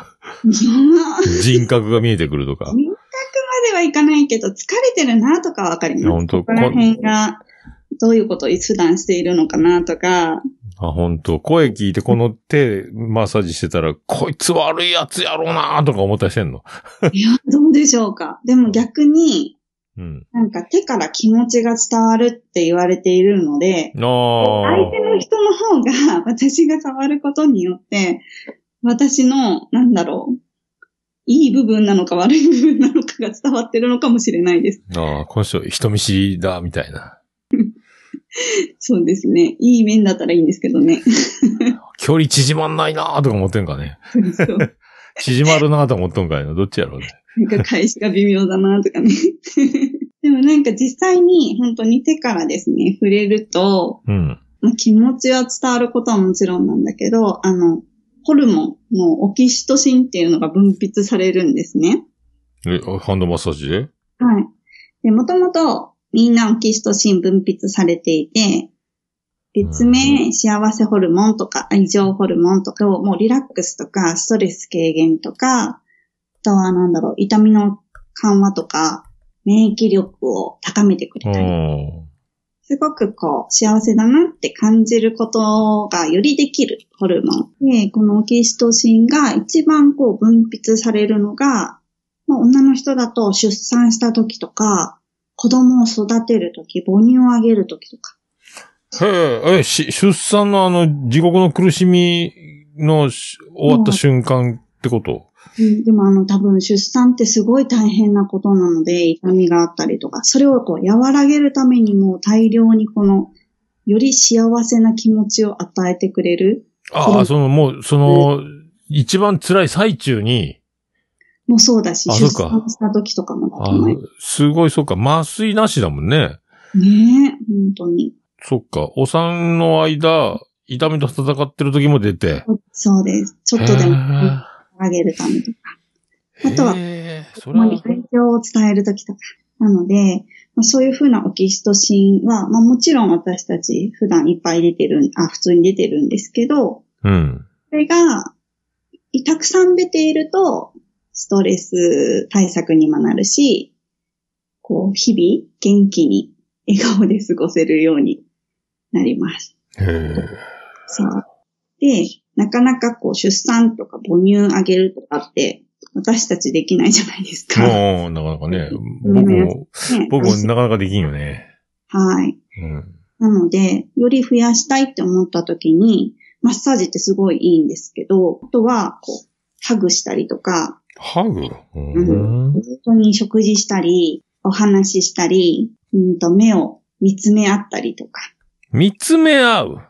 人格が見えてくるとか。 人格まではいかないけど、疲れてるなとかわかります。 本当。 ここら辺が、どういうことを普段しているのかなとか。 あ、本当。声聞いてこの手マッサージしてたら、こいつ悪いやつやろうなとか思ったりしてんの？ いや、どうでしょうか。でも逆に、 うん。 なんか手から気持ちが伝わるって言われているので、相手の人の方が私が触ることによって、私の、いい部分なのか悪い部分なのかが伝わってるのかもしれないです。 ああ、この人人見知りだ、みたいな。 そうですね。いい面だったらいいんですけどね。 距離縮まんないなとか思ってんかね。 そう縮まるなと思っとんかいな。どっちやろうね。 なんか返しが微妙だなとかね。でもなんか実際に本当に手からですね、触れると、 うん。 気持ちは伝わることはもちろんなんだけど、ホルモンのオキシトシンっていうのが分泌されるんですね。 ハンドマッサージで？ はい。で、もともとみんなオキシトシン分泌されていて、別名、幸せホルモンとか愛情ホルモンとかをもうリラックスとかストレス軽減とか、あとは痛みの緩和とか免疫力を高めてくれたり、すごく幸せだなって感じることがよりできるホルモン。で、このオキシトシンが一番分泌されるのが、女の人だと出産した時とか、子供を育てる時、母乳をあげる時とか。 出産の地獄の苦しみの終わった瞬間ってこと？ でも多分出産ってすごい大変なことなので、痛みがあったりとか、それを和らげるためにも大量により幸せな気持ちを与えてくれる。 ああ、一番辛い最中に。 もうそうだし、出産した時とかもだと思います。 すごい、そっか、麻酔なしだもんね。 ねえ、本当に。 そっか、お産の間、痛みと戦ってる時も出て。 そうです。ちょっとでも上げるためとか。あとは、共に愛情を伝える時とか。なので、そういう風なオキシトシンは、もちろん私たち普段いっぱい普通に出てるんですけど、 うん。 それが、たくさん出ていると、ストレス対策にもなるし、日々元気に笑顔で過ごせるようになります。そう。で、なかなか出産とか母乳あげるとかって、私たちできないじゃないですか。 もう、なかなかね。僕もなかなかできんよね。 はい。なので、より増やしたいって思った時に、マッサージってすごいいいんですけど、あとは、ハグしたりとか、 ハグ？ 本当に食事したり、お話ししたり、目を見つめ合ったりとか。 見つめ合う？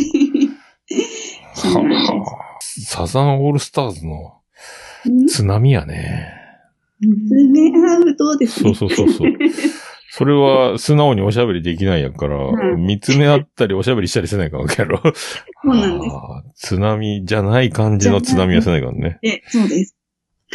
サザンオールスターズの津波やね。 見つめ合うどうですか？ そう。それは素直におしゃべりできないやから、見つめ合ったりおしゃべりしたりせないかわけやろ。 そうなんです。 津波じゃない感じの津波はせないからね。 そうです。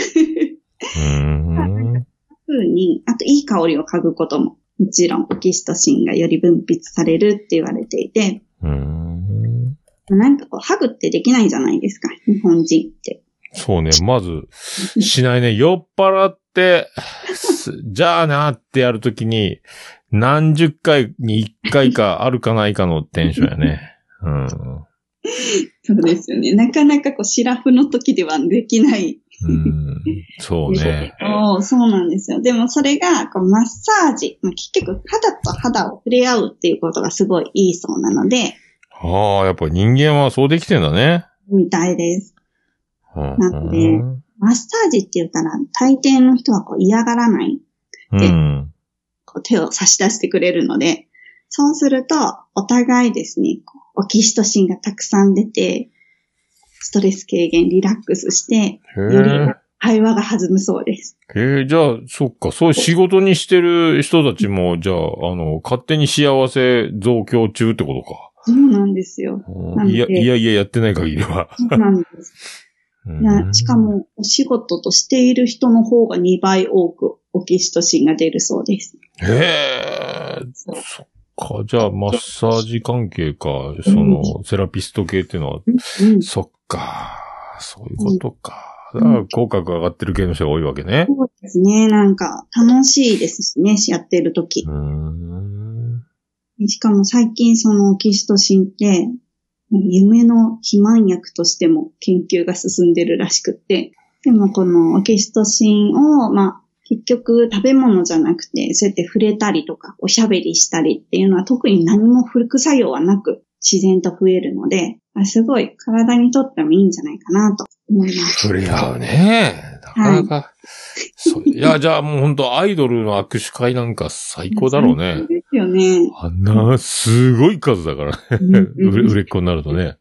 風に、あといい香りを嗅ぐことも、もちろんオキシトシンがより分泌されるって言われていて、なんかハグってできないじゃないですか、日本人って。 そうね、まず、しないね。酔っ払って、じゃあなってやるときに、何十回に1回かあるかないかのテンションやね。 そうですよね。なかなかシラフの時ではできない。 そうね。 そうなんですよ。でもそれが、マッサージ。結局、肌と肌を触れ合うっていうことがすごいいいそうなので。 やっぱ人間はそうできてんだね。 みたいです。なので、マッサージって言ったら、大抵の人は嫌がらないで、手を差し出してくれるので、そうすると、お互いですね、オキシトシンがたくさん出て、ストレス軽減、リラックスして、より会話が弾むそうです。 じゃあ、そっか、そういう仕事にしてる人たちも、じゃあ、勝手に幸せ増強中ってことか。 そうなんですよ。 いや、やってない限りは。 そうなんです。しかも、お仕事としている人の方が2倍多くオキシトシンが出るそうです。 そっか。じゃあ、マッサージ関係か、セラピスト系っていうのは、そっか。そういうことか。だから口角上がってる系の人が多いわけね。 そうですね。楽しいですしね、やってるとき。しかも最近オキシトシンって、夢の肥満薬としても研究が進んでるらしくって、でもこのオキシトシンを、結局食べ物じゃなくて、そうやって触れたりとか、おしゃべりしたりっていうのは特に何も副作用はなく自然と増えるので、すごい体にとってもいいんじゃないかなと思います。 そりゃあね、なかなか、いや、じゃあもう本当アイドルの握手会なんか最高だろうね。 そうですよね。 あんな、すごい数だからね。売れっ子になるとね。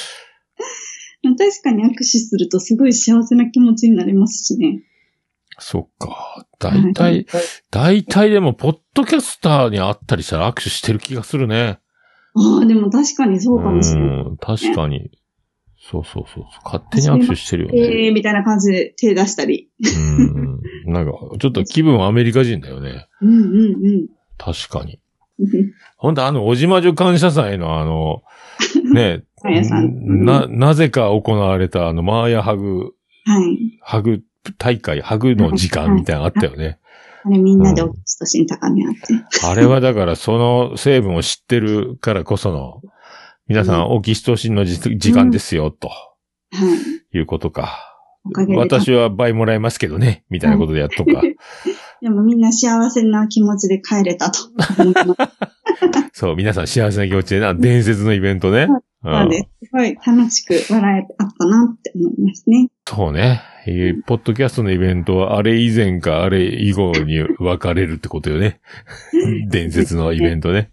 確かに握手するとすごい幸せな気持ちになりますしね。 そっか。大体でも、ポッドキャスターに会ったりしたら握手してる気がするね。 でも確かにそうかもしれない。 確かに。そう。勝手に握手してるよね。 みたいな感じで手出したり。 なんか、ちょっと気分アメリカ人だよね。確かに。ほんとおじまじょ感謝祭のね、なぜか行われたマーヤハグ大会、ハグの時間みたいなのあったよね。 あれみんなでオキシトシン高め合って。 あれはだからその成分を知ってるからこその、皆さんオキシトシンの時間ですよ、と。いうことか。私は倍もらえますけどね、みたいなことでやっとか。 でもみんな幸せな気持ちで帰れたと。 そう、皆さん幸せな気持ちで伝説のイベントね。 そうです。すごい楽しく笑えあったなって思いますね。 そうね。ポッドキャストのイベントはあれ以前かあれ以後に分かれるってことよね。伝説のイベントね。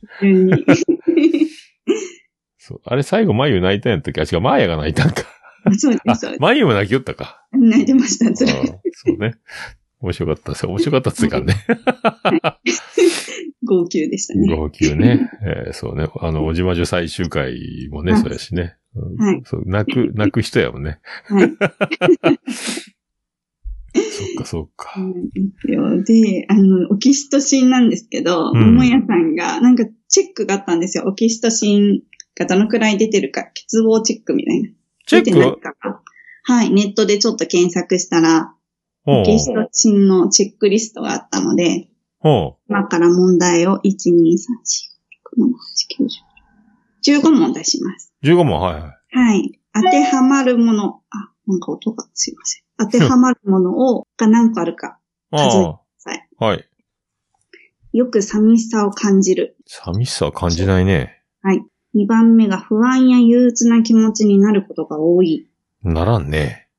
そう。あれ最後マユ泣いたんやったっけ？違う、マーヤが泣いたんか。 そうです。 マユも泣きよったか。 泣いてました、 そうね。面白かったですよ。面白かったっつうかね。 号泣でしたね。 号泣ね。そうね。おじまじょ最終回もね、そうやしね。そう、泣く人やもんね。そっか。 で、オキシトシンなんですけど、桃屋さんが、チェックがあったんですよ。オキシトシンがどのくらい出てるか、欠乏チェックみたいな。 チェック？ はい、ネットでちょっと検索したら、オキシトシンのチェックリストがあったので、今から問題を1、2、3、4、6、7、8、9、10、15問出します。 15問、はい。 はい。当てはまるもの、なんか音がすいません。当てはまるものが何個あるか数えてください。 はい。 よく寂しさを感じる。 寂しさは感じないね。 はい。2番目が不安や憂鬱な気持ちになることが多い。 ならんね。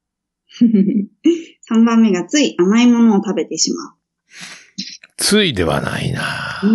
3番目がつい甘いものを食べてしまう。 ついではないな。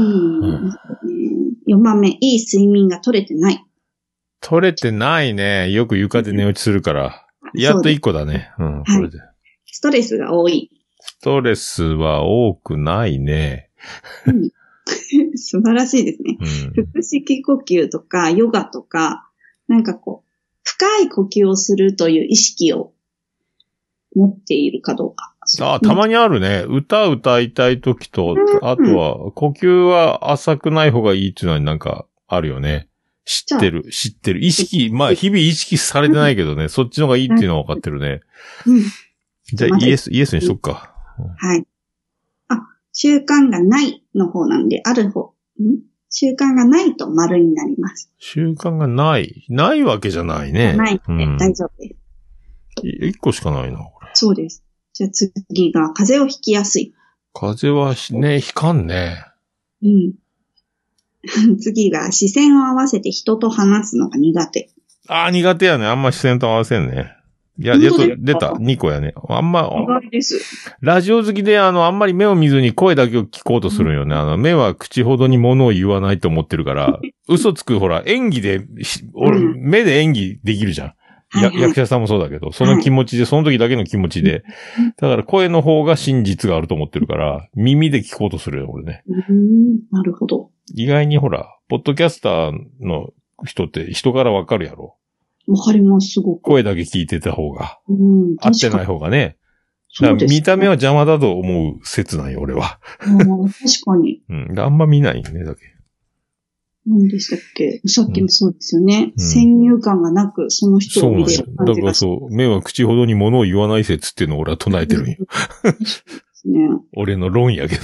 4番目、いい睡眠が取れてない。 取れてないね。よく床で寝落ちするから。やっと1個だね。これで。 ストレスが多い。 ストレスは多くないね。 素晴らしいですね。腹式呼吸とかヨガとか、深い呼吸をするという意識を持っているかどうか。 たまにあるね。歌いたいときと、あとは、呼吸は浅くない方がいいっていうのはあるよね。知ってる。意識、日々意識されてないけどね、そっちの方がいいっていうのは分かってるね。じゃあ、イエスにしとくか。 はい。習慣がないの方なんで、ある方。 習慣がないと丸になります。 習慣がない。ないわけじゃないね。 ないので大丈夫です。 1個しかないな、これ。 そうです。じゃあ次が風邪をひきやすい。 風邪はね、ひかんね。 うん。次が視線を合わせて人と話すのが苦手。 ああ、苦手やね。あんま視線と合わせんね。いや、出た。2個やね。あんま、 意外です。 ラジオ好きで、あんまり目を見ずに声だけを聞こうとするよね。目は口ほどに物を言わないと思ってるから、嘘つく、ほら、演技で、目で演技できるじゃん。役者さんもそうだけど、その気持ちで、その時だけの気持ちで。だから声の方が真実があると思ってるから、耳で聞こうとするよ、俺ね。 なるほど。 意外にほら、ポッドキャスターの人って人からわかるやろ。 わかります、すごく。 声だけ聞いてた方が。合ってない方がね。だから見た目は邪魔だと思う説なんよ、俺は。 確かに。 あんま見ないね、だけ。 何でしたっけ？さっきもそうですよね。先入観がなく、その人を見れる感じが。 だからそう、目は口ほどに物を言わない説っていうのを俺は唱えてるんよ。俺の論やけど。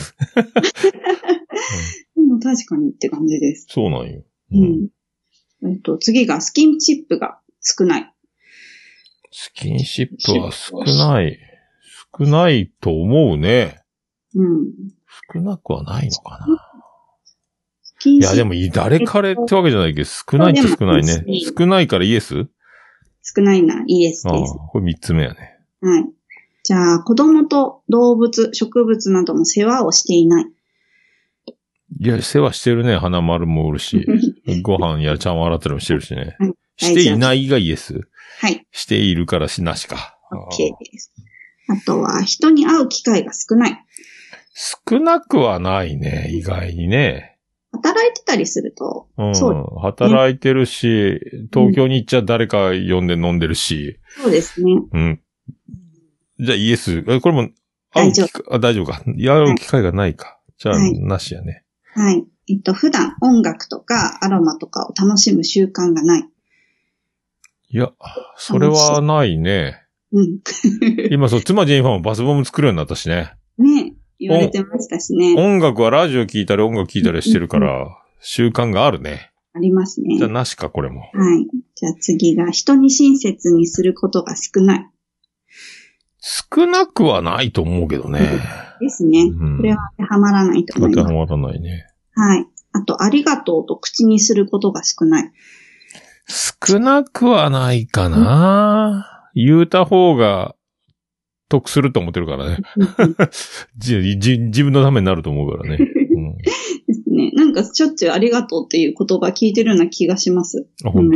でも確かにって感じです。 そうなんよ。 次がスキンシップが少ない。 スキンシップは少ない。少ないと思うね。少なくはないのかな。いや、でも、誰彼ってわけじゃないけど、少ないって少ないね。少ないからイエス？ 少ないな、イエスです。 これ3つ目やね。 はい。じゃあ、子供と動物、植物などの世話をしていない。 いや、世話してるね。花丸もおるし。ご飯や茶碗洗ったりもしてるしね。していないがイエス。 はい。 しているからなしか。 OK です。あとは、人に会う機会が少ない。 少なくはないね。意外にね。 働いてたりすると。 そう。働いてるし、東京に行っちゃ誰か呼んで飲んでるし。 そうですね。 じゃあイエス。これも、大丈夫か。会う機会がないか。じゃあ、なしやね。 はい。普段音楽とかアロマとかを楽しむ習慣がない。 いや、それはないね。今妻ジェニファーもバスボム作るようになったしね。 ね。言われてましたしね。 音楽はラジオ聞いたり音楽聞いたりしてるから、習慣があるね。 ありますね。 じゃあなしか、これも。 はい。じゃあ次が、人に親切にすることが少ない。 少なくはないと思うけどね。 ですね。これは当てはまらないと思います。 当てはまらないね。 はい。あと、ありがとうと口にすることが少ない。 少なくはないかな。言うた方が、得すると思ってるからね。自分のためになると思うからね。 ですね。なんかしょっちゅうありがとうっていう言葉聞いてるような気がします。 本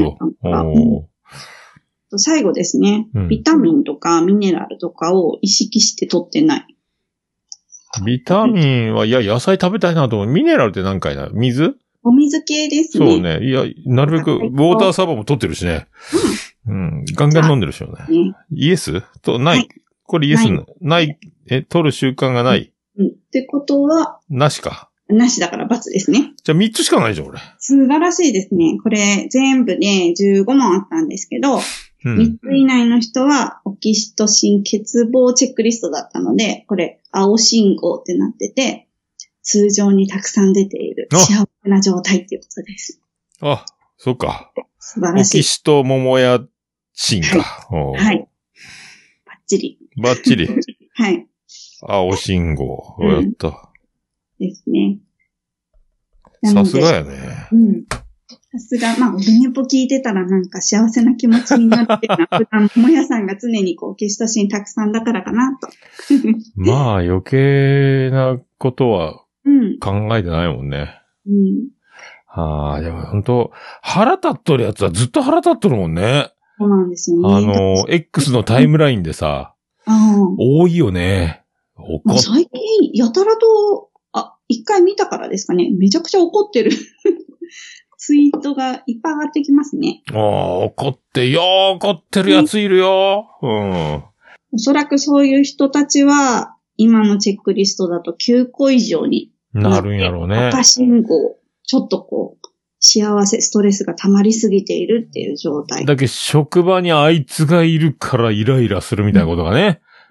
当。最後ですね。ビタミンとかミネラルとかを意識して取ってない。 ビタミンは、いや、野菜食べたいなと思う。ミネラルって何回だ？水？ お水系ですね。 そうね。いや、なるべく、ウォーターサーバーも取ってるしね。ガンガン飲んでるしよね。イエスと、ない。これイエスない。取る習慣がない。 ってことは、 なしか。 なしだから×ですね。 じゃあ3つしかないじゃん、俺。 素晴らしいですね。これ全部で15問あったんですけど、3つ以内の人はオキシトシン欠乏チェックリストだったので、これ青信号ってなってて、通常にたくさん出ている幸せな状態っていうことです。 あ、そっか。 素晴らしい。 オキシト桃やシンか。 はい。バッチリ。 バッチリ。 はい。 青信号。やった。 ですね。 さすがやね。 さすが、まあ、オルネポ聞いてたらなんか幸せな気持ちになってるな。普段、もやさんが常にオキシトシンたくさんだからかなと。 まあ、余計なことは考えてないもんね。でも本当腹立っとるやつはずっと腹立っとるもんね。 そうなんですよね。 X のタイムラインでさ、多いよね。 最近、やたらと、一回見たからですかね。めちゃくちゃ怒ってるツイートがいっぱい上がってきますね。 怒ってるやついるよ。 おそらくそういう人たちは、今のチェックリストだと9個以上になるんやろうね。 赤信号、ちょっと幸せ、ストレスが溜まりすぎているっていう状態。 だけど職場にあいつがいるからイライラするみたいなことがね。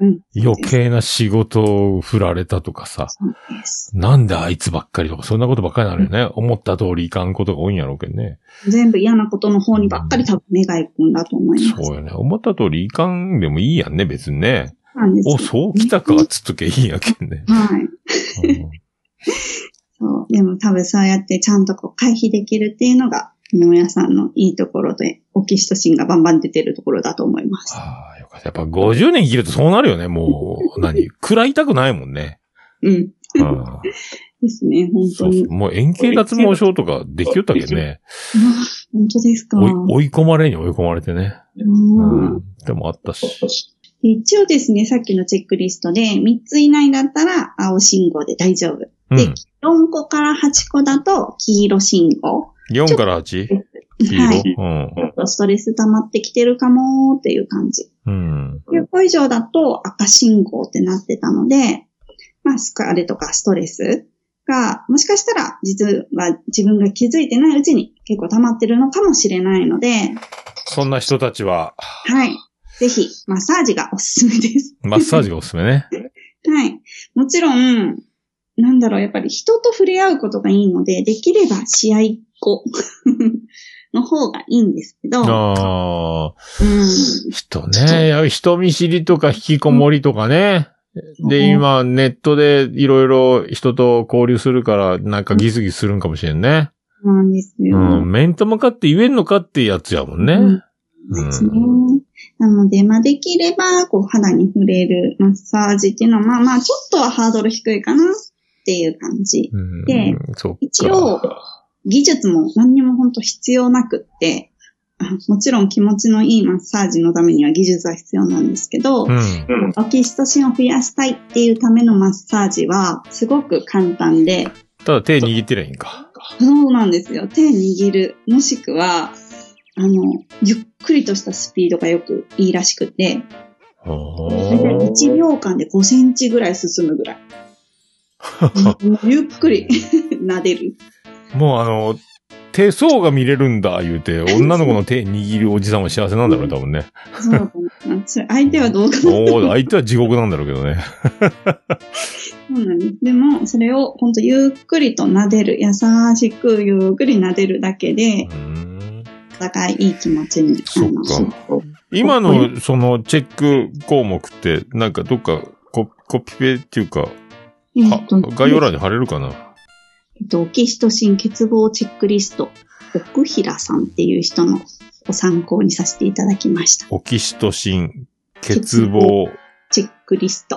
うん。 余計な仕事を振られたとかさ、 そうです。 なんであいつばっかりとか、そんなことばっかりになるよね。思った通りいかんことが多いんやろうけどね。 全部嫌なことの方にばっかり多分目が行くんだと思います。 そうよね。思った通りいかんでもいいやんね、別にね。 なんですよお、そう来たか、つっときゃいいんやけんね。 はい。 うんそう。でも多分そうやってちゃんとこう回避できるっていうのが、もやさんのいいところで、オキシトシンがバンバン出てるところだと思います。 ああ、よかった。やっぱ50年生きるとそうなるよね、もう。食らいたくないもんね。 うん。 うんですね、本当に。 そうそう。もう円形脱毛症とかできよったけどね。 本当ですか。 追い込まれに追い込まれてね。でもあったし。 で一応ですね、さっきのチェックリストで3つ以内だったら青信号で大丈夫。で、4個から8個だと黄色信号。 4から 8? 黄色、 はい。 うん。 ストレス溜まってきてるかもっていう感じ。 うん。 9個以上だと赤信号ってなってたので、まあ、疲れとかストレスが、もしかしたら実は自分が気づいてないうちに結構溜まってるのかもしれないので、 そんな人たちは、 はい。ぜひ、マッサージがおすすめです。 マッサージがおすすめね。 はい。もちろん、なんだろう、やっぱり人と触れ合うことがいいので、できれば試合後の方がいいんですけど、 ああ。 うん。 人ね、人見知りとか引きこもりとかね。で、今、ネットでいろいろ人と交流するから、なんかギスギスするんかもしれんね。 そうなんですよ。 うん。面と向かって言えんのかってやつやもんね。 ですね。なので、まあ、できれば、こう、肌に触れるマッサージっていうのは、まあまあ、ちょっとはハードル低いかなっていう感じ。で、一応、技術も何にも本当必要なくって、もちろん気持ちのいいマッサージのためには技術は必要なんですけど、オキシトシンを増やしたいっていうためのマッサージはすごく簡単で。 ただ手握ってりゃいいんか。 そうなんですよ。手握る。もしくは、ゆっくりとしたスピードがよくいいらしくて、1秒間で5センチぐらい進むぐらい。ゆっくり撫でる。 もう手相が見れるんだ、言うて、女の子の手握るおじさんは幸せなんだろうね、多分ね。 そうだと思います。相手はどうかな。 相手は地獄なんだろうけどね。 そうなんです。でも、それを本当ゆっくりと撫でる。優しくゆっくり撫でるだけで、お互いいい気持ちに。 そっか。今のそのチェック項目って、なんかどっかコピペっていうか、概要欄に貼れるかな？ オキシトシン欠乏チェックリスト、奥平さんっていう人のご参考にさせていただきました。 オキシトシン欠乏チェックリスト。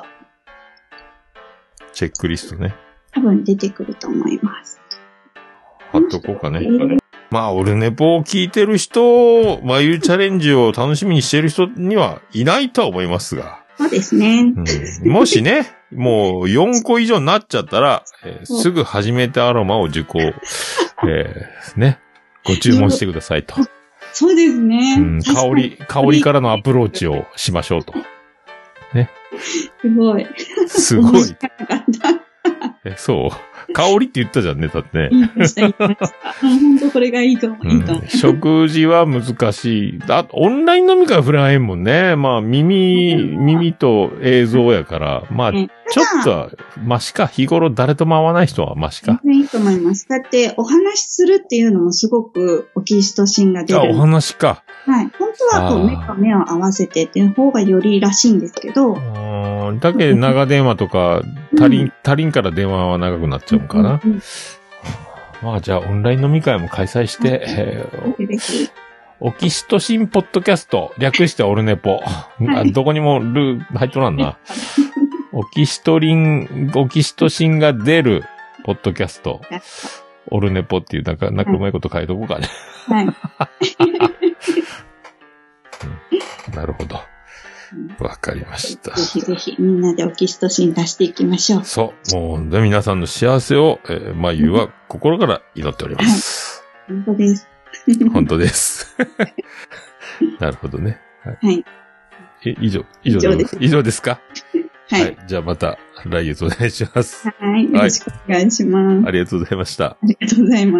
チェックリストね。 多分出てくると思います。 貼っとこうかね。まあ、オルネポを聞いてる人、眉チャレンジを楽しみにしてる人にはいないとは思いますが。 そうですね。 もしね、もう4個以上になっちゃったら、すぐ始めてアロマを受講、ね、ご注文してくださいと。 そうですね。 香りからのアプローチをしましょうと。ね。 すごい。 すごい。そう香りって言ったじゃんね、だってね。 言いました。本当これがいいかも、いいかも。 食事は難しい。オンライン飲み会は触れないもんね。まあ、耳と映像やから、まあ、ちょっとは、マシか。日頃誰とも会わない人はマシか。 いいと思います。だって、お話しするっていうのもすごくオキシトシンが出る。 お話か。 はい。本当はこう、目と目を合わせてっていう方がよりらしいんですけど。 だけど長電話とか、足りんから電話は長くなっちゃうかな。まあじゃあオンライン飲み会も開催して、オキシトシンポッドキャスト、略してオルネポ。どこにもルー入っとらんな。オキシトシンが出るポッドキャスト。オルネポっていう、なんかうまいこと書いとこうかね。 はい。 なるほど。わかりました。 ぜひぜひみんなでオキシトシン出していきましょう。 そう。もう、皆さんの幸せを、まゆは心から祈っております。 はい、本当です。 本当です。なるほどね。 はい。 以上ですか？はい。じゃあまた来月お願いします。 はい。よろしくお願いします。 ありがとうございました。 ありがとうございます。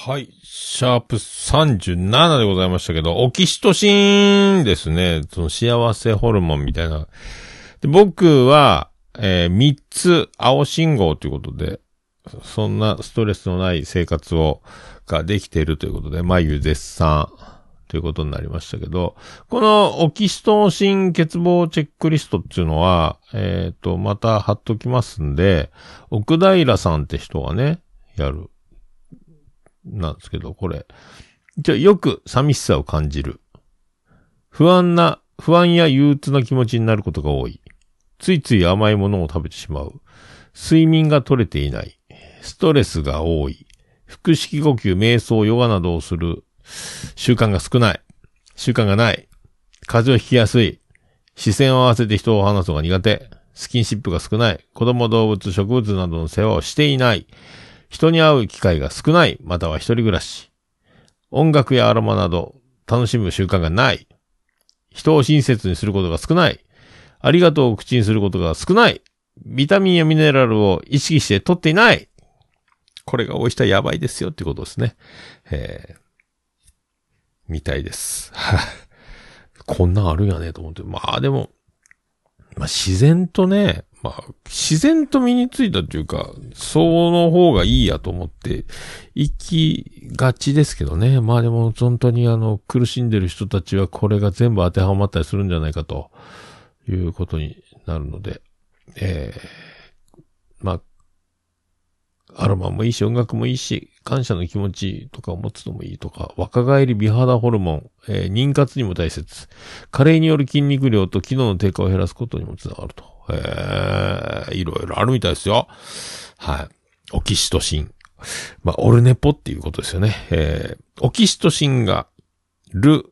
はい。シャープ37でございましたけど、オキシトシンですね。その幸せホルモンみたいな。で、僕は、3つ青信号ということで、そんなストレスのない生活ができているということで、眉絶賛ということになりましたけど、このオキシトシン欠乏チェックリストっていうのは、また貼っときますんで、奥平さんって人がね、やる。なんですけど、これ。よく寂しさを感じる。不安や憂鬱な気持ちになることが多い。ついつい甘いものを食べてしまう。睡眠が取れていない。ストレスが多い。腹式呼吸、瞑想、ヨガなどをする習慣がない。風邪をひきやすい。視線を合わせて人を話すのが苦手。スキンシップが少ない。子供、動物、植物などの世話をしていない。人に会う機会が少ない、または一人暮らし。音楽やアロマなど楽しむ習慣がない。人を親切にすることが少ない。ありがとうを口にすることが少ない。ビタミンやミネラルを意識して取っていない。これが多い人はやばいですよってことですね。みたいです。こんなんあるんやねと思って。まあでも、自然とね、自然と身についたというか、その方がいいやと思って、生きがちですけどね。まあでも、本当に苦しんでる人たちはこれが全部当てはまったりするんじゃないかということになるので、アロマもいいし、音楽もいいし、感謝の気持ちとかを持つのもいいとか、若返り美肌ホルモン、妊活にも大切。加齢による筋肉量と機能の低下を減らすことにもつながると。いろいろあるみたいですよ。はい。オキシトシン。オルネポっていうことですよね。オキシトシンが、留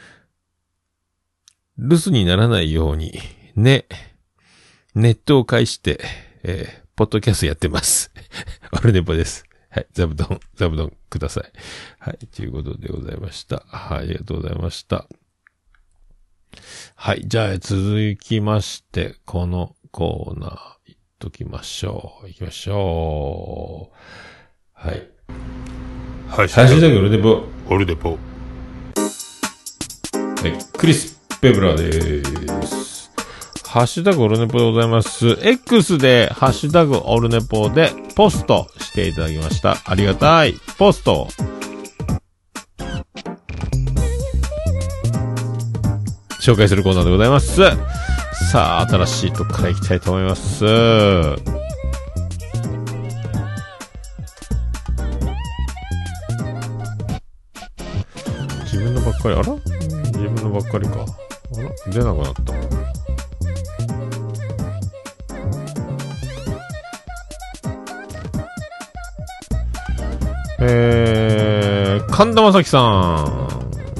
守にならないように、ネットを介して、ポッドキャストやってます。オルネポです。はい。座布団ください。はい。ということでございました。はい。ありがとうございました。はい。じゃあ、続きまして、このコーナー、行きましょう。はい。はい。ハッシュタグオルネポ。はい。クリス・ペブラーです。ハッシュタグオルネポでございます。X でハッシュタグオルネポでポストしていただきました。ありがたい。ポスト。紹介するコーナーでございます。さあ、新しいとこから行きたいと思います。自分のばっかり、自分のばっかりか。出なくなった。神田正輝さん。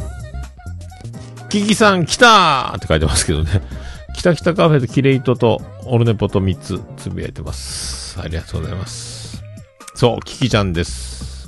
キキさん来たーって書いてますけどね。来たカフェとキレイトとオルネポと3つつぶやいてます。ありがとうございます。そう、キキちゃんです。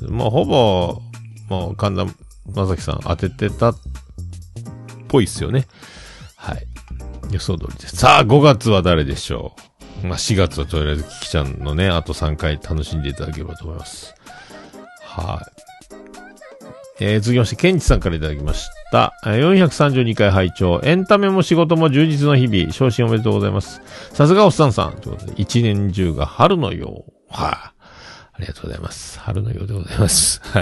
もうほぼ、神田正輝さん当ててたっぽいっすよね。はい。予想通りです。さあ、5月は誰でしょう。4月はとりあえずキキちゃんのね、あと3回楽しんでいただければと思います。はい。続きまして、ケンチさんからいただきました。432回拝聴。エンタメも仕事も充実の日々。昇進おめでとうございます。さすがおっさんさん。ということで、一年中が春のよう。はい。ありがとうございます。春のようでございます。はい。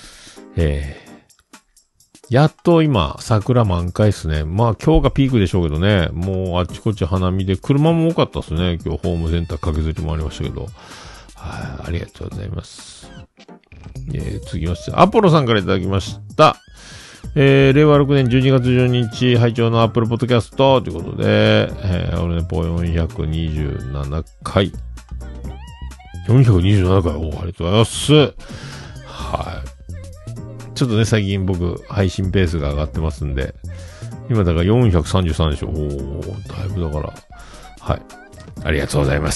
やっと今、桜満開ですね。今日がピークでしょうけどね。もうあっちこっち花見で、車も多かったですね。今日ホームセンター駆けずりもありましたけど。はい。ありがとうございます。次まして、アポロさんからいただきました。令和6年12月12日、拝聴のアップルポッドキャストということで、オルネポ427回。427回、ありがとうございます。はい。ちょっとね、最近僕、配信ペースが上がってますんで、今だから433でしょ。だいぶだから、はい。ありがとうございます。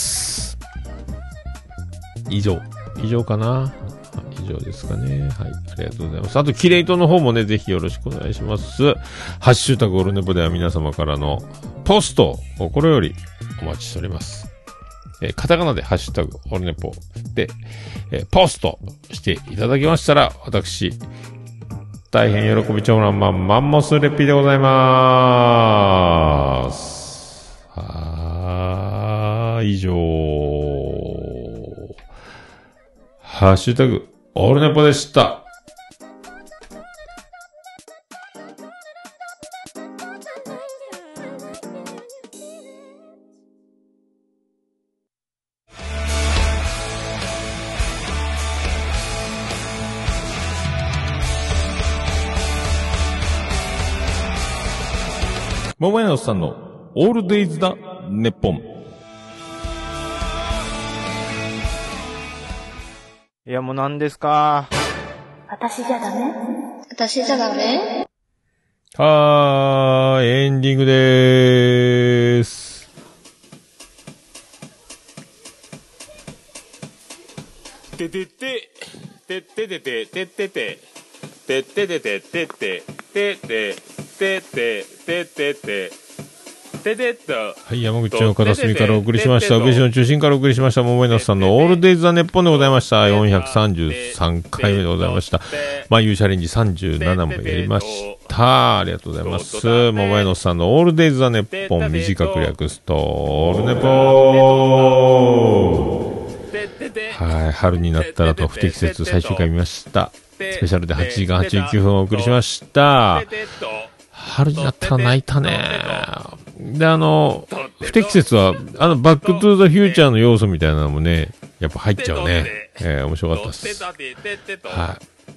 以上かな。以上ですかね。はい。ありがとうございます。あと、キレイトの方もね、ぜひよろしくお願いします。ハッシュタグオルネポでは皆様からのポストをこれよりお待ちしております。 カタカナでハッシュタグ、オルネポで、ポストしていただきましたら、私、大変喜び長男マンモスレピでございます。以上。ハッシュタグ、オルネポでした。桃屋のさんのオールデイズだネッポン。 いやもう何ですか。 私じゃダメ？私じゃダメ？ はーい、エンディングでーす。 ててててててててててててててててててはい、山口の片隅からお送りしました。宇部市の中心からお送りしました。桃井のさんのオールデイズ・ザ・ネッポンでございました。433回目でございました。まあ、いうチャレンジ37もやりました。ありがとうございます。桃井のさんのオールデイズ・ザ・ネッポン、短く略すと、オールネポー。はい、春になったらと不適切最終回見ました。スペシャルで8時間89分をお送りしました。春になったら泣いたね。で、不適切は、バックトゥーザフューチャーの要素みたいなのもね、やっぱ入っちゃうね。面白かったです。はい。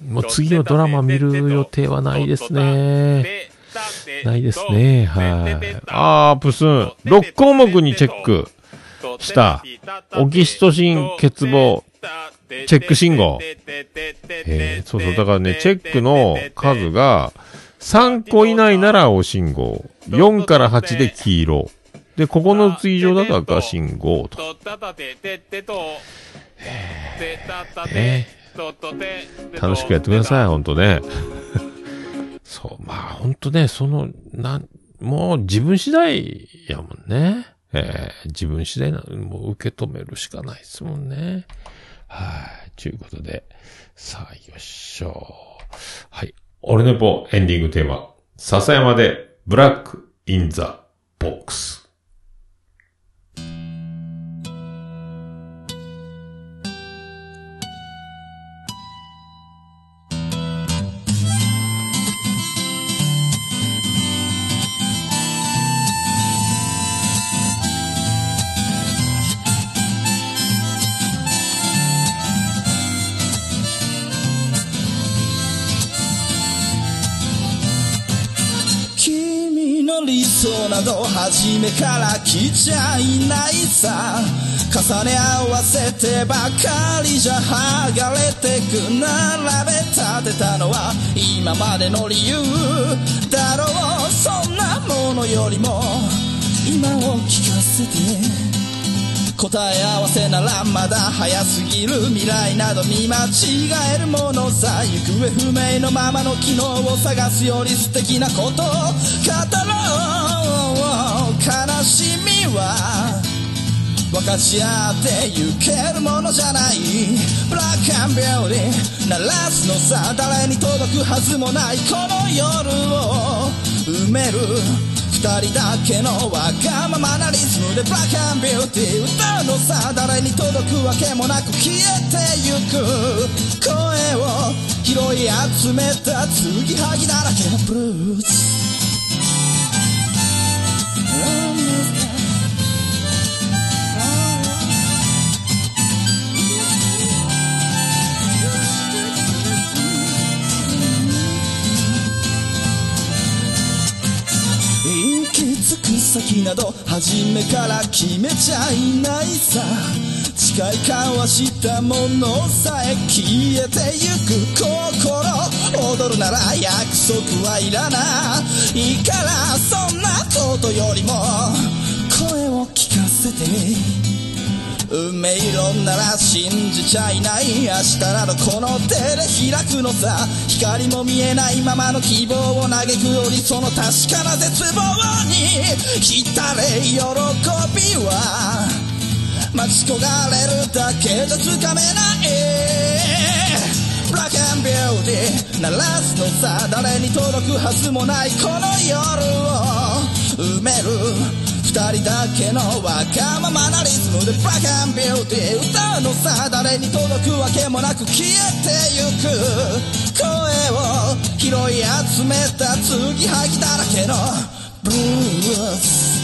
もう次はドラマ見る予定はないですね。ないですね。はい。プスン。6項目にチェックした。オキシトシン欠乏。チェック信号。そう。だからね、チェックの数が、3個以内なら青信号。4から8で黄色。で、9つ以上だと赤信号と。楽しくやってください、ほんとね。そう、まあほんとね、もう自分次第やもんね。自分次第なのもう受け止めるしかないですもんね。はい、ということで。さあ、よっしょ。はい。オルネポエンディングテーマ。笹山でブラックインザボックス。 理想など初めから来ちゃいないさ。重ね合わせてばかりじゃ剥がれてく。並べ立てたのは今までの理由だろう。そんなものよりも今を聞かせて。答え合わせならまだ早すぎる。未来など見間違えるものさ。行方不明のままの機能を探すより素敵なことを語ろう。悲しみは分かち合ってゆけるものじゃない。ブラックアンビューティー鳴らすのさ。誰に届くはずもないこの夜を埋める二人だけのわがままなリズムでブラックアンビューティー歌うのさ。誰に届くわけもなく消えてゆく声を拾い集めた継ぎはぎだらけのブルース。先など初めから決めちゃいないさ。誓い交わしたものさえ消えてゆく心。踊るなら約束はいらないから。そんなことよりも声を聞かせて。運命論なら信じちゃいない。明日などこの手で開くのさ。光も見えないままの希望を嘆くよりその確かな絶望に浸れ喜びは待ち焦がれるだけじゃつかめないブラック&ビューティー鳴らすのさ誰に届くはずもないこの夜を埋める二人だけのわがままなリズムでブラック&ビューティー歌うのさ誰に届くわけもなく消えてゆく声を拾い集めた継ぎはぎだらけのブルース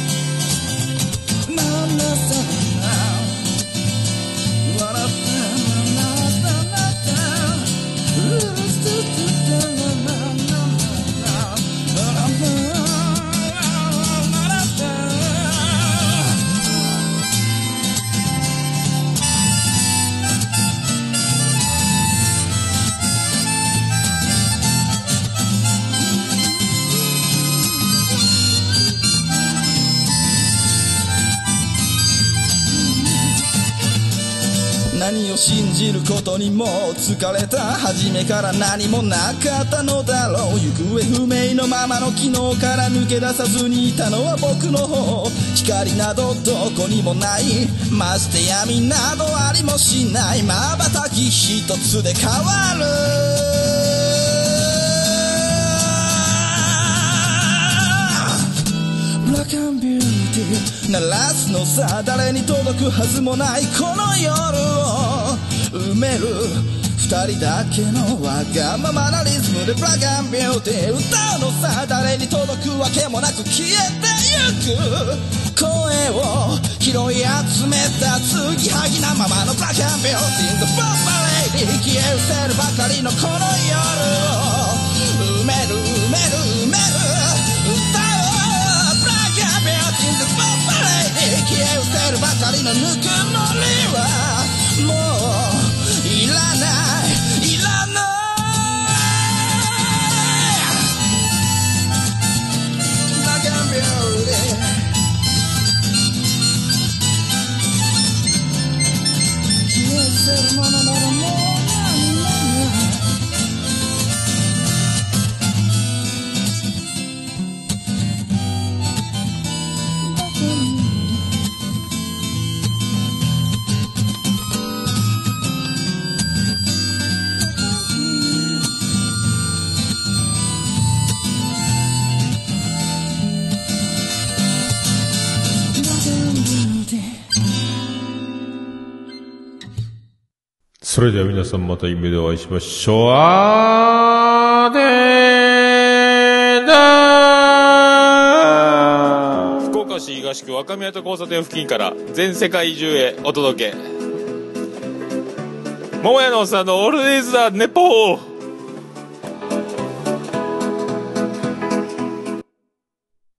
何を信じることにも疲れた初めから何もなかったのだろう行方不明のままの昨日から抜け出さずにいたのは僕の方光などどこにもないまして闇などありもしない瞬き一つで変わるブラック&ビューティー鳴らすのさ誰に届くはずもないこの夜を埋める二人だけのわがままなリズムでブラック&ビューティー歌うのさ誰に届くわけもなく消えてゆく声を拾い集めた継ぎはぎなままのブラック&ビューティー The Bomb Lady 消え失せるばかりのこの夜を埋める埋める埋める歌消え失せるばかりのぬくもりはもういらないいらないバカンビューティー消え失せるものならもう何もそれでは皆さんまた夢でお会いしましょう。あーでーだー。 福岡市東区若宮と交差点付近から全世界中へお届け。桃屋のおっさんのオールディーズ・ザ・ネポー。